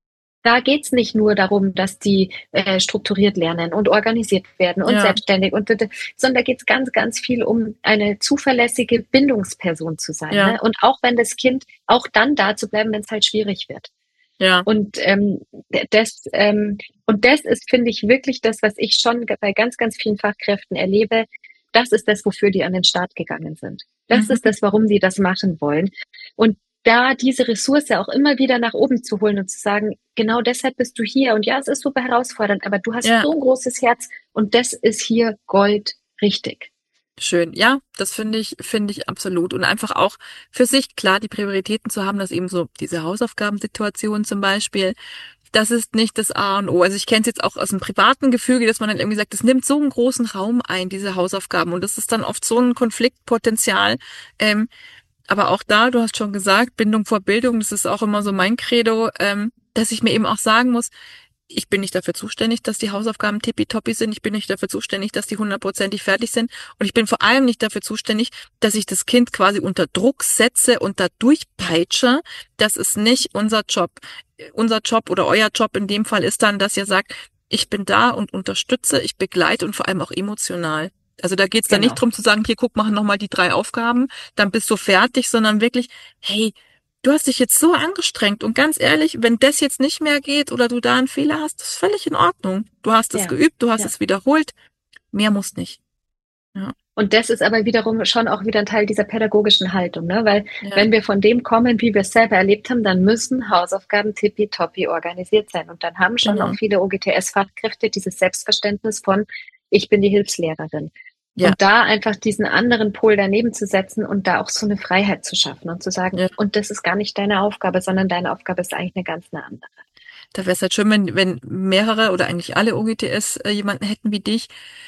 da geht's nicht nur darum, dass die äh, strukturiert lernen und organisiert werden und Ja. selbstständig, und sondern da geht's ganz, ganz viel um eine zuverlässige Bindungsperson zu sein. Ja. Ne? Und auch wenn das Kind, auch dann da zu bleiben, wenn es halt schwierig wird. Ja. Und ähm, das ähm, und das ist, finde ich, wirklich das, was ich schon bei ganz, ganz vielen Fachkräften erlebe. Das ist das, wofür die an den Start gegangen sind. Das Mhm. ist das, warum die das machen wollen. Und da diese Ressource auch immer wieder nach oben zu holen und zu sagen, genau deshalb bist du hier. Und ja, es ist super herausfordernd, aber du hast Ja. so ein großes Herz und das ist hier Gold richtig. Schön. Ja, das finde ich, finde ich absolut. Und einfach auch für sich klar die Prioritäten zu haben, dass eben so diese Hausaufgabensituation zum Beispiel, das ist nicht das A und O. Also ich kenne es jetzt auch aus dem privaten Gefüge, dass man dann irgendwie sagt, das nimmt so einen großen Raum ein, diese Hausaufgaben. Und das ist dann oft so ein Konfliktpotenzial. Ähm, aber auch da, du hast schon gesagt, Bindung vor Bildung, das ist auch immer so mein Credo, ähm, dass ich mir eben auch sagen muss, ich bin nicht dafür zuständig, dass die Hausaufgaben tippitoppi sind. Ich bin nicht dafür zuständig, dass die hundertprozentig fertig sind. Und ich bin vor allem nicht dafür zuständig, dass ich das Kind quasi unter Druck setze und da durchpeitsche. Das ist nicht unser Job. Unser Job oder euer Job in dem Fall ist dann, dass ihr sagt, ich bin da und unterstütze, ich begleite und vor allem auch emotional. Also da geht's dann Genau. nicht drum zu sagen, hier guck, mach nochmal die drei Aufgaben, dann bist du fertig, sondern wirklich, hey, du hast dich jetzt so angestrengt und ganz ehrlich, wenn das jetzt nicht mehr geht oder du da einen Fehler hast, das ist völlig in Ordnung. Du hast es Ja, geübt, du hast ja. es wiederholt, mehr muss nicht. Ja. Und das ist aber wiederum schon auch wieder ein Teil dieser pädagogischen Haltung, ne? Weil Ja, wenn wir von dem kommen, wie wir es selber erlebt haben, dann müssen Hausaufgaben tippitoppi organisiert sein. Und dann haben schon auch genau. viele O G T S-Fachkräfte dieses Selbstverständnis von, ich bin die Hilfslehrerin. Ja, Und da einfach diesen anderen Pol daneben zu setzen und da auch so eine Freiheit zu schaffen und zu sagen, ja. und das ist gar nicht deine Aufgabe, sondern deine Aufgabe ist eigentlich eine ganz eine andere. Da wäre es halt schön, wenn, wenn mehrere oder eigentlich alle O G T S äh, jemanden hätten wie dich,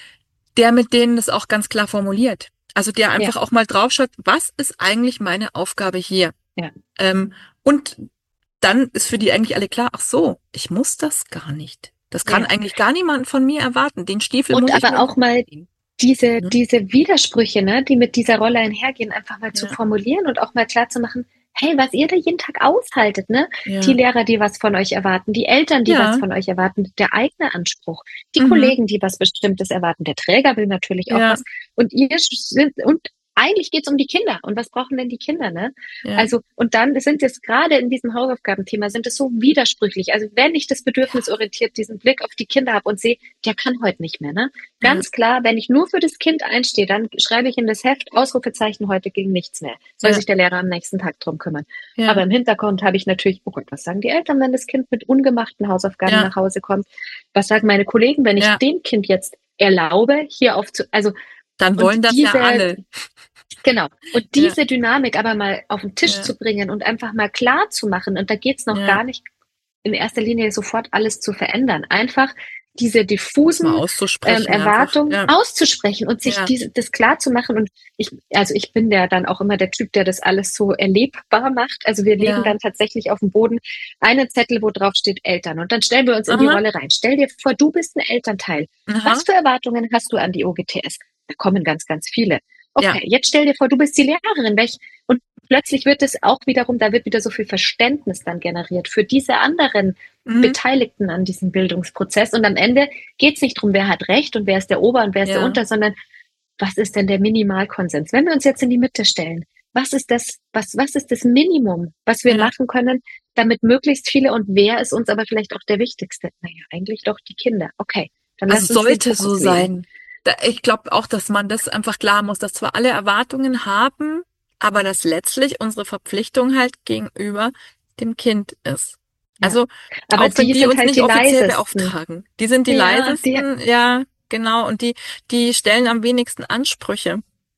der mit denen das auch ganz klar formuliert. Also der Ja, einfach auch mal draufschaut, was ist eigentlich meine Aufgabe hier? ja, Ähm, und dann ist für die eigentlich alle klar, ach so, ich muss das gar nicht. Das kann ja. eigentlich gar niemand von mir erwarten. Den Stiefel Und muss ich aber mir auch nicht mal anziehen. diese, Ne? diese Widersprüche, ne, die mit dieser Rolle einhergehen, einfach mal zu Ja, formulieren und auch mal klar zu machen, hey, was ihr da jeden Tag aushaltet, ne? Die ja, Lehrer, die was von euch erwarten, die Eltern, die was ja, von euch erwarten, der eigene Anspruch, die mhm, Kollegen, die was Bestimmtes erwarten, der Träger will natürlich auch ja, was. Und ihr sind, und eigentlich geht's um die Kinder. Und was brauchen denn die Kinder, ne? ja, Also, und dann sind es gerade in diesem Hausaufgabenthema, sind es so widersprüchlich. Also, wenn ich das ja, bedürfnisorientiert diesen Blick auf die Kinder habe und sehe, der kann heute nicht mehr, ne? ja, Ganz klar, wenn ich nur für das Kind einstehe, dann schreibe ich in das Heft Ausrufezeichen, heute ging nichts mehr. Soll ja, sich der Lehrer am nächsten Tag drum kümmern. ja, Aber im Hintergrund habe ich natürlich, oh Gott, was sagen die Eltern, wenn das Kind mit ungemachten Hausaufgaben ja, nach Hause kommt? Was sagen meine Kollegen, wenn ich ja. dem Kind jetzt erlaube, hier aufzu, also, Dann und wollen das ja diese, alle. genau. Und Ja, diese Dynamik aber mal auf den Tisch ja, zu bringen und einfach mal klar zu machen, und da geht's noch ja. gar nicht in erster Linie sofort alles zu verändern. Einfach diese Das mal diffusen ähm, auszusprechen einfach. Erwartungen Ja, auszusprechen und sich ja, diese, das klar zu machen. Und ich, also ich bin ja dann auch immer der Typ, der das alles so erlebbar macht. Also wir legen ja. dann tatsächlich auf dem Boden einen Zettel, wo drauf steht Eltern. Und dann stellen wir uns in die Aha, Rolle rein. Stell dir vor, du bist ein Elternteil. Was aha. für Erwartungen hast du an die O G T S? Da kommen ganz, ganz viele. Ja. Okay, jetzt stell dir vor, du bist die Lehrerin. Welch, und plötzlich wird es auch wiederum, da wird wieder so viel Verständnis dann generiert für diese anderen Mhm. Beteiligten an diesem Bildungsprozess. Und am Ende geht es nicht darum, wer hat Recht und wer ist der Ober und wer ist der Ja. Unter, sondern was ist denn der Minimalkonsens? Wenn wir uns jetzt in die Mitte stellen, was ist das, was, was ist das Minimum, was wir Ja. machen können, damit möglichst viele, und wer ist uns aber vielleicht auch der Wichtigste? Naja, eigentlich doch die Kinder. Okay, dann Also lass uns den sollte so Fokus legen. sein. Da, ich glaube auch, dass man das einfach klar muss, dass zwar alle Erwartungen haben, aber dass letztlich unsere Verpflichtung halt gegenüber dem Kind ist. Ja. Also Aber auch wenn die die sind uns halt die nicht offiziell leisesten. beauftragen, die sind die Ja, die, leisesten, ja, genau, und die, die stellen am wenigsten Ansprüche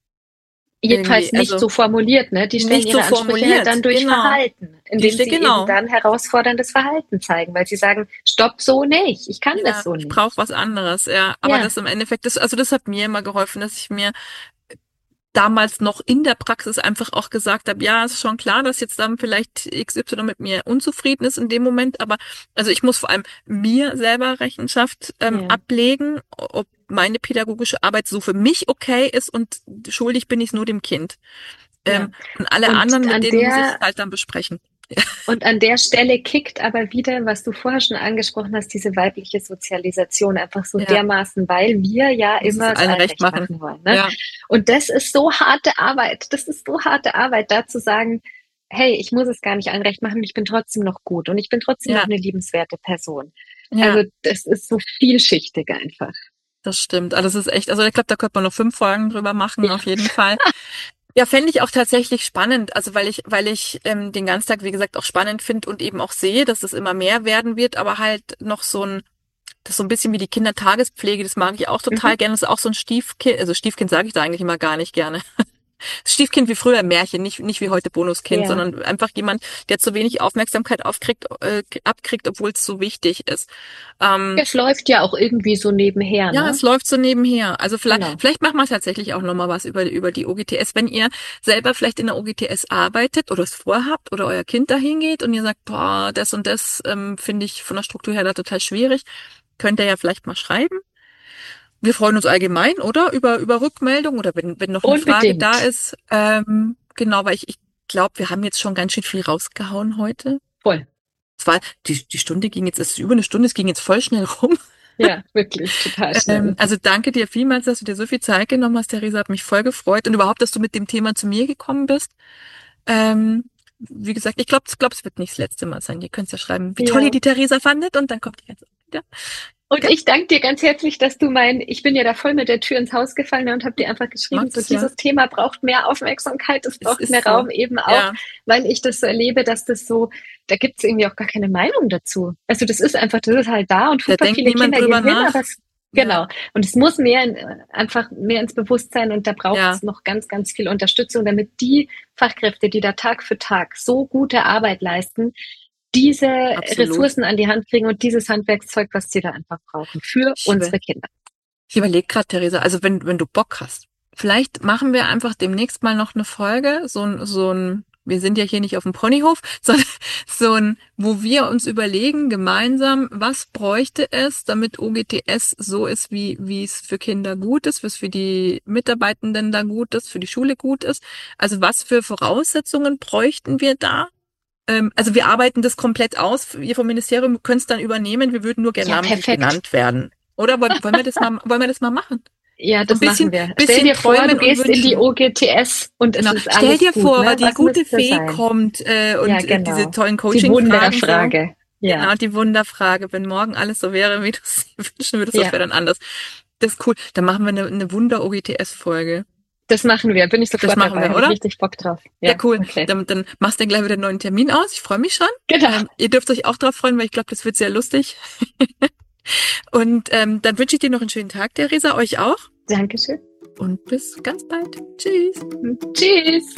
jedenfalls irgendwie. nicht Also so formuliert, ne? Die stellen nicht so ihre Ansprüche halt dann formuliert, durch genau. Verhalten, Die indem steht sie eben genau. dann herausforderndes Verhalten zeigen, weil sie sagen, stopp, so nicht, ich kann das Ja, so ich brauche nicht. was anderes, ja. Aber Ja, das im Endeffekt, das, also das hat mir immer geholfen, dass ich mir damals noch in der Praxis einfach auch gesagt habe, ja, ist schon klar, dass jetzt dann vielleicht X Y mit mir unzufrieden ist in dem Moment, aber also ich muss vor allem mir selber Rechenschaft ähm, ja, ablegen, ob meine pädagogische Arbeit so für mich okay ist und schuldig bin ich nur dem Kind. ja. Ähm, und alle Und anderen, mit an denen muss ich der halt dann besprechen. Und an der Stelle kickt aber wieder, was du vorher schon angesprochen hast, diese weibliche Sozialisation einfach so Ja, dermaßen, weil wir ja muss es immer es allen allen recht recht machen. machen wollen. Ne? Ja, Und das ist so harte Arbeit. Das ist so harte Arbeit, da zu sagen, hey, ich muss es gar nicht allen recht machen, ich bin trotzdem noch gut und ich bin trotzdem noch ja, eine liebenswerte Person. ja. Also das ist so vielschichtig einfach. Das stimmt. Also es ist echt, also ich glaube, da könnte man noch fünf Folgen drüber machen, Ja, auf jeden Fall. Ja, fände ich auch tatsächlich spannend, also weil ich, weil ich ähm, den Ganztag, wie gesagt, auch spannend finde und eben auch sehe, dass es immer mehr werden wird, aber halt noch so ein, das ist so ein bisschen wie die Kindertagespflege, das mag ich auch total mhm. gerne. Das ist auch so ein Stiefkind, also Stiefkind sage ich da eigentlich immer gar nicht gerne. Stiefkind wie früher im Märchen, nicht, nicht wie heute Bonuskind, Ja. sondern einfach jemand, der zu wenig Aufmerksamkeit aufkriegt, äh, abkriegt, obwohl es so wichtig ist. Ähm, Es läuft ja auch irgendwie so nebenher, Ja, ne? es läuft so nebenher. Also vielleicht, Genau. vielleicht machen wir tatsächlich auch nochmal was über, über die O G T S. Wenn ihr selber vielleicht in der O G T S arbeitet oder es vorhabt oder euer Kind dahin geht und ihr sagt, boah, das und das ähm, finde ich von der Struktur her da total schwierig, könnt ihr ja vielleicht mal schreiben. Wir freuen uns allgemein, oder? Über, über Rückmeldung oder wenn, wenn noch eine Frage da Unbedingt. ist. Ähm, genau, weil ich, ich glaube, wir haben jetzt schon ganz schön viel rausgehauen heute. Voll. Es war, die, die Stunde ging jetzt, es ist über eine Stunde, es ging jetzt voll schnell rum. Ja, wirklich, total Ähm, schnell. also danke dir vielmals, dass du dir so viel Zeit genommen hast, Theresa, hat mich voll gefreut und überhaupt, dass du mit dem Thema zu mir gekommen bist. Ähm, wie gesagt, ich glaube, ich glaub, es wird nicht das letzte Mal sein. Ihr könnt ja schreiben, wie toll ihr Ja. die Theresa fandet und dann kommt die jetzt wieder. Und ich danke dir ganz herzlich, dass du mein, ich bin ja da voll mit der Tür ins Haus gefallen und habe dir einfach geschrieben, Mag's, so dieses ja. Thema braucht mehr Aufmerksamkeit, es braucht ist mehr so. Raum, eben auch, Ja. weil ich das so erlebe, dass das so, da gibt's irgendwie auch gar keine Meinung dazu. Also das ist einfach, das ist halt da und Da super denkt viele niemand Kinder drüber gehen hin, nach. aber es, Ja. genau. Und es muss mehr, in, einfach mehr ins Bewusstsein und da braucht Ja. es noch ganz, ganz viel Unterstützung, damit die Fachkräfte, die da Tag für Tag so gute Arbeit leisten, diese Absolut. Ressourcen an die Hand kriegen und dieses Handwerkszeug, was sie da einfach brauchen für Ich unsere über- Kinder. Ich überlege gerade, Theresa, also wenn, wenn du Bock hast, vielleicht machen wir einfach demnächst mal noch eine Folge, so ein, so ein, wir sind ja hier nicht auf dem Ponyhof, sondern so ein, wo wir uns überlegen gemeinsam, was bräuchte es, damit O G T S so ist, wie, wie es für Kinder gut ist, was für die Mitarbeitenden da gut ist, für die Schule gut ist. Also was für Voraussetzungen bräuchten wir da? Ähm, also wir arbeiten das komplett aus. Ihr vom Ministerium könnt es dann übernehmen. Wir würden nur gerne Ja, namentlich perfekt. genannt werden. Oder wollen, wollen wir das mal, wollen wir das mal machen? Ja, das ein bisschen- machen wir. bisschen Stell dir vor, träumen du und gehst in die wünschen. O G T S und es Genau. ist Stell alles dir gut, vor, ne? die Was gute müsste Fee sein? kommt äh, und Ja, äh, genau. diese tollen Die Coaching-Fragen. So. Wunderfrage. Ja. Genau, die Wunderfrage. Wenn morgen alles so wäre, wie du es dir wünschen würdest, Ja. das wäre dann anders. Das ist cool. Dann machen wir eine, eine Wunder-O G T S-Folge. Das machen wir. Bin ich sofort machen dabei. wir, Hab oder? ich richtig Bock drauf. Ja, cool. Okay. Dann, dann machst du dann gleich wieder einen neuen Termin aus. Ich freue mich schon. Genau. Ähm, ihr dürft euch auch drauf freuen, weil ich glaube, das wird sehr lustig. Und ähm, dann wünsche ich dir noch einen schönen Tag, Theresa, euch auch. Dankeschön. Und bis ganz bald. Tschüss. Tschüss.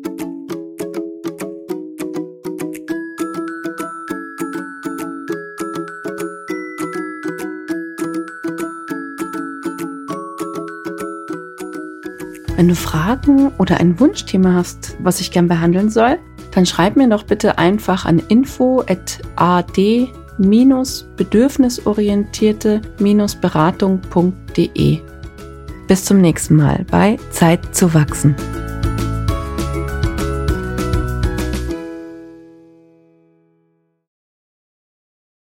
Wenn du Fragen oder ein Wunschthema hast, was ich gern behandeln soll, dann schreib mir doch bitte einfach an info at a d bedürfnisorientierte beratung punkt de. Bis zum nächsten Mal bei Zeit zu wachsen.